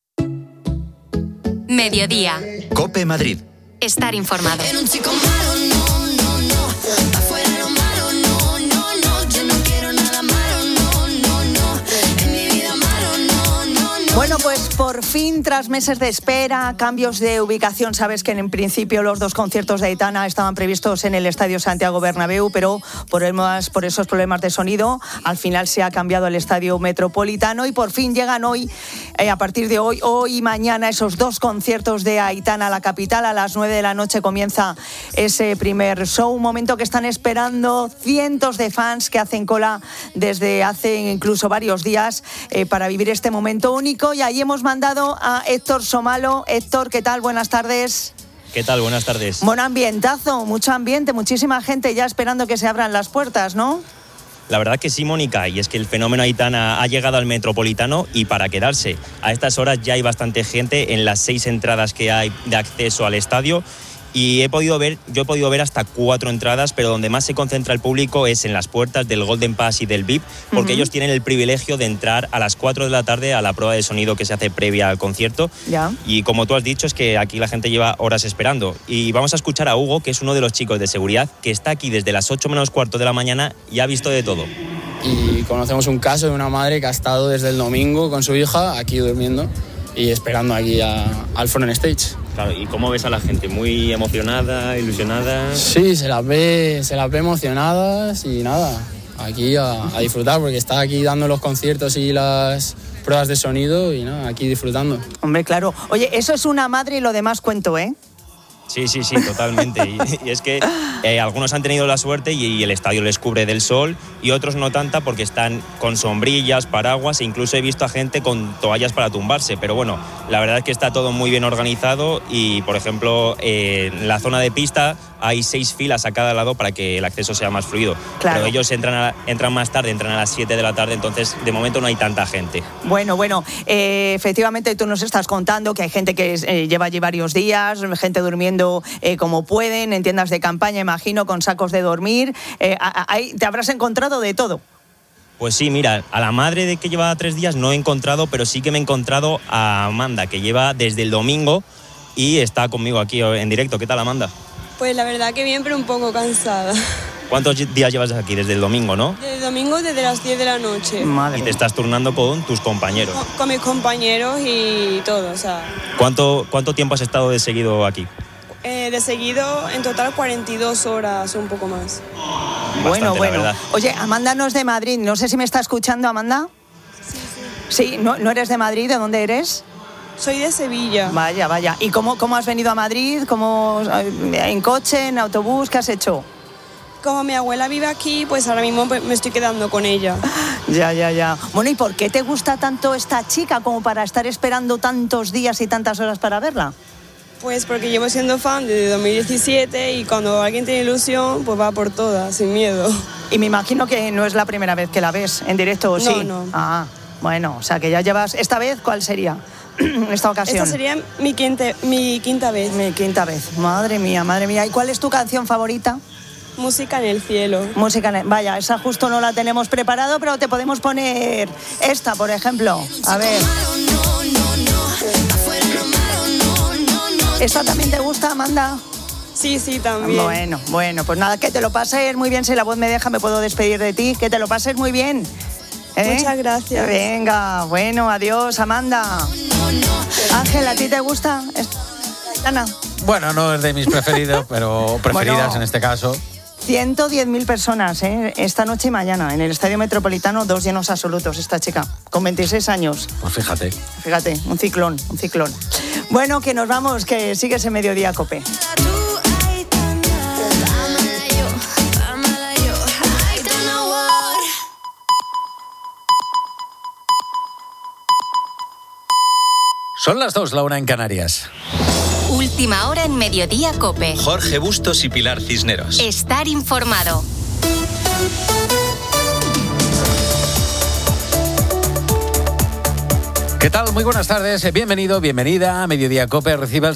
Mediodía. COPE Madrid. Estar informado. En un chico malo, no, no, no. Afuera lo malo, no, no, no. Yo no quiero nada malo, no, no, no. En mi vida malo, no, no, no. Bueno, pues por fin, tras meses de espera, cambios de ubicación, sabes que en principio los dos conciertos de Aitana estaban previstos en el Estadio Santiago Bernabéu, pero por, el, por esos problemas de sonido, al final se ha cambiado el Estadio Metropolitano y por fin llegan hoy, eh, a partir de hoy, hoy y mañana, esos dos conciertos de Aitana a la capital. A las nueve de la noche comienza ese primer show, un momento que están esperando cientos de fans que hacen cola desde hace incluso varios días eh, para vivir este momento único. Y ahí hemos mandado a Héctor Somalo. Héctor, ¿qué tal? Buenas tardes. ¿Qué tal? Buenas tardes. Buen ambientazo, mucho ambiente, muchísima gente ya esperando que se abran las puertas, ¿no? La verdad que sí, Mónica, y es que el fenómeno Aitana ha llegado al Metropolitano y para quedarse. A estas horas ya hay bastante gente en las seis entradas que hay de acceso al estadio. Y he podido ver, yo he podido ver hasta cuatro entradas, pero donde más se concentra el público es en las puertas del Golden Pass y del V I P, porque uh-huh. ellos tienen el privilegio de entrar a las cuatro de la tarde a la prueba de sonido que se hace previa al concierto. Ya. Y como tú has dicho, es que aquí la gente lleva horas esperando. Y vamos a escuchar a Hugo, que es uno de los chicos de seguridad, que está aquí desde las ocho menos cuarto de la mañana y ha visto de todo. Y conocemos un caso de una madre que ha estado desde el domingo con su hija aquí durmiendo y esperando aquí a, al front stage. Claro, ¿y cómo ves a la gente? ¿Muy emocionada, ilusionada? Sí, se las ve, se las ve emocionadas y nada, aquí a, a disfrutar porque está aquí dando los conciertos y las pruebas de sonido y nada, aquí disfrutando. Hombre, claro. Oye, eso es una madre y lo demás cuento, ¿eh? Sí, sí, sí, totalmente. Y, y es que eh, algunos han tenido la suerte y, y el estadio les cubre del sol y otros no tanta porque están con sombrillas, paraguas e incluso he visto a gente con toallas para tumbarse. Pero bueno, la verdad es que está todo muy bien organizado y, por ejemplo, eh, en la zona de pista hay seis filas a cada lado para que el acceso sea más fluido. Claro. Pero ellos entran, a, entran más tarde, entran a las siete de la tarde, entonces de momento no hay tanta gente. Bueno, bueno, eh, efectivamente tú nos estás contando que hay gente que eh, lleva allí varios días, gente durmiendo eh, como pueden, en tiendas de campaña, imagino, con sacos de dormir. Eh, ahí te habrás encontrado de todo. Pues sí, mira, a la madre de que lleva tres días no he encontrado, pero sí que me he encontrado a Amanda, que lleva desde el domingo y está conmigo aquí en directo. ¿Qué tal, Amanda? Pues la verdad que bien, pero un poco cansada. ¿Cuántos días llevas aquí? Desde el domingo, ¿no? Desde el domingo, desde las diez de la noche. Madre. Y te estás turnando con tus compañeros. Con, con mis compañeros y todo, o sea... ¿Cuánto, cuánto tiempo has estado de seguido aquí? Eh, de seguido, en total, cuarenta y dos horas o un poco más. Bastante, bueno, bueno. La Oye, Amanda no es de Madrid. No sé si me está escuchando, Amanda. Sí, sí. Sí, ¿no, no eres de Madrid? ¿De dónde eres? Soy de Sevilla. Vaya, vaya. ¿Y cómo, cómo has venido a Madrid? ¿Cómo, en coche, en autobús? ¿Qué has hecho? Como mi abuela vive aquí, pues ahora mismo me estoy quedando con ella. Ya, ya, ya. Bueno, ¿y por qué te gusta tanto esta chica como para estar esperando tantos días y tantas horas para verla? Pues porque llevo siendo fan desde dos mil diecisiete y cuando alguien tiene ilusión, pues va por todas, sin miedo. Y me imagino que no es la primera vez que la ves en directo, ¿o sí? No, no. Ah, bueno, o sea que ya llevas... ¿Esta vez cuál sería? Esta ocasión. Esta sería mi quinta, mi quinta vez. Mi quinta vez. Madre mía, madre mía. ¿Y cuál es tu canción favorita? Música en el cielo. Música en el... Vaya, esa justo no la tenemos preparado, pero te podemos poner esta, por ejemplo. A ver. ¿Esta también te gusta, Amanda? Sí, sí, también. Bueno, bueno, pues nada, que te lo pases muy bien. Si la voz me deja, me puedo despedir de ti. Que te lo pases muy bien. ¿Eh? Muchas gracias. Venga, bueno, adiós, Amanda. Ángel, ¿a ti te gusta? Ana. Bueno, no es de mis preferidos, pero preferidas Bueno. en este caso. ciento diez mil personas, ¿eh? Esta noche y mañana en el Estadio Metropolitano, dos llenos absolutos esta chica, con veintiséis años. Pues fíjate. Fíjate, un ciclón, un ciclón. Bueno, que nos vamos, que sigues en Mediodía Cope. Son las dos, la una en Canarias. Última hora en Mediodía Cope. Jorge Bustos y Pilar Cisneros. Estar informado. ¿Qué tal? Muy buenas tardes. Bienvenido, bienvenida a Mediodía Cope. Reciba el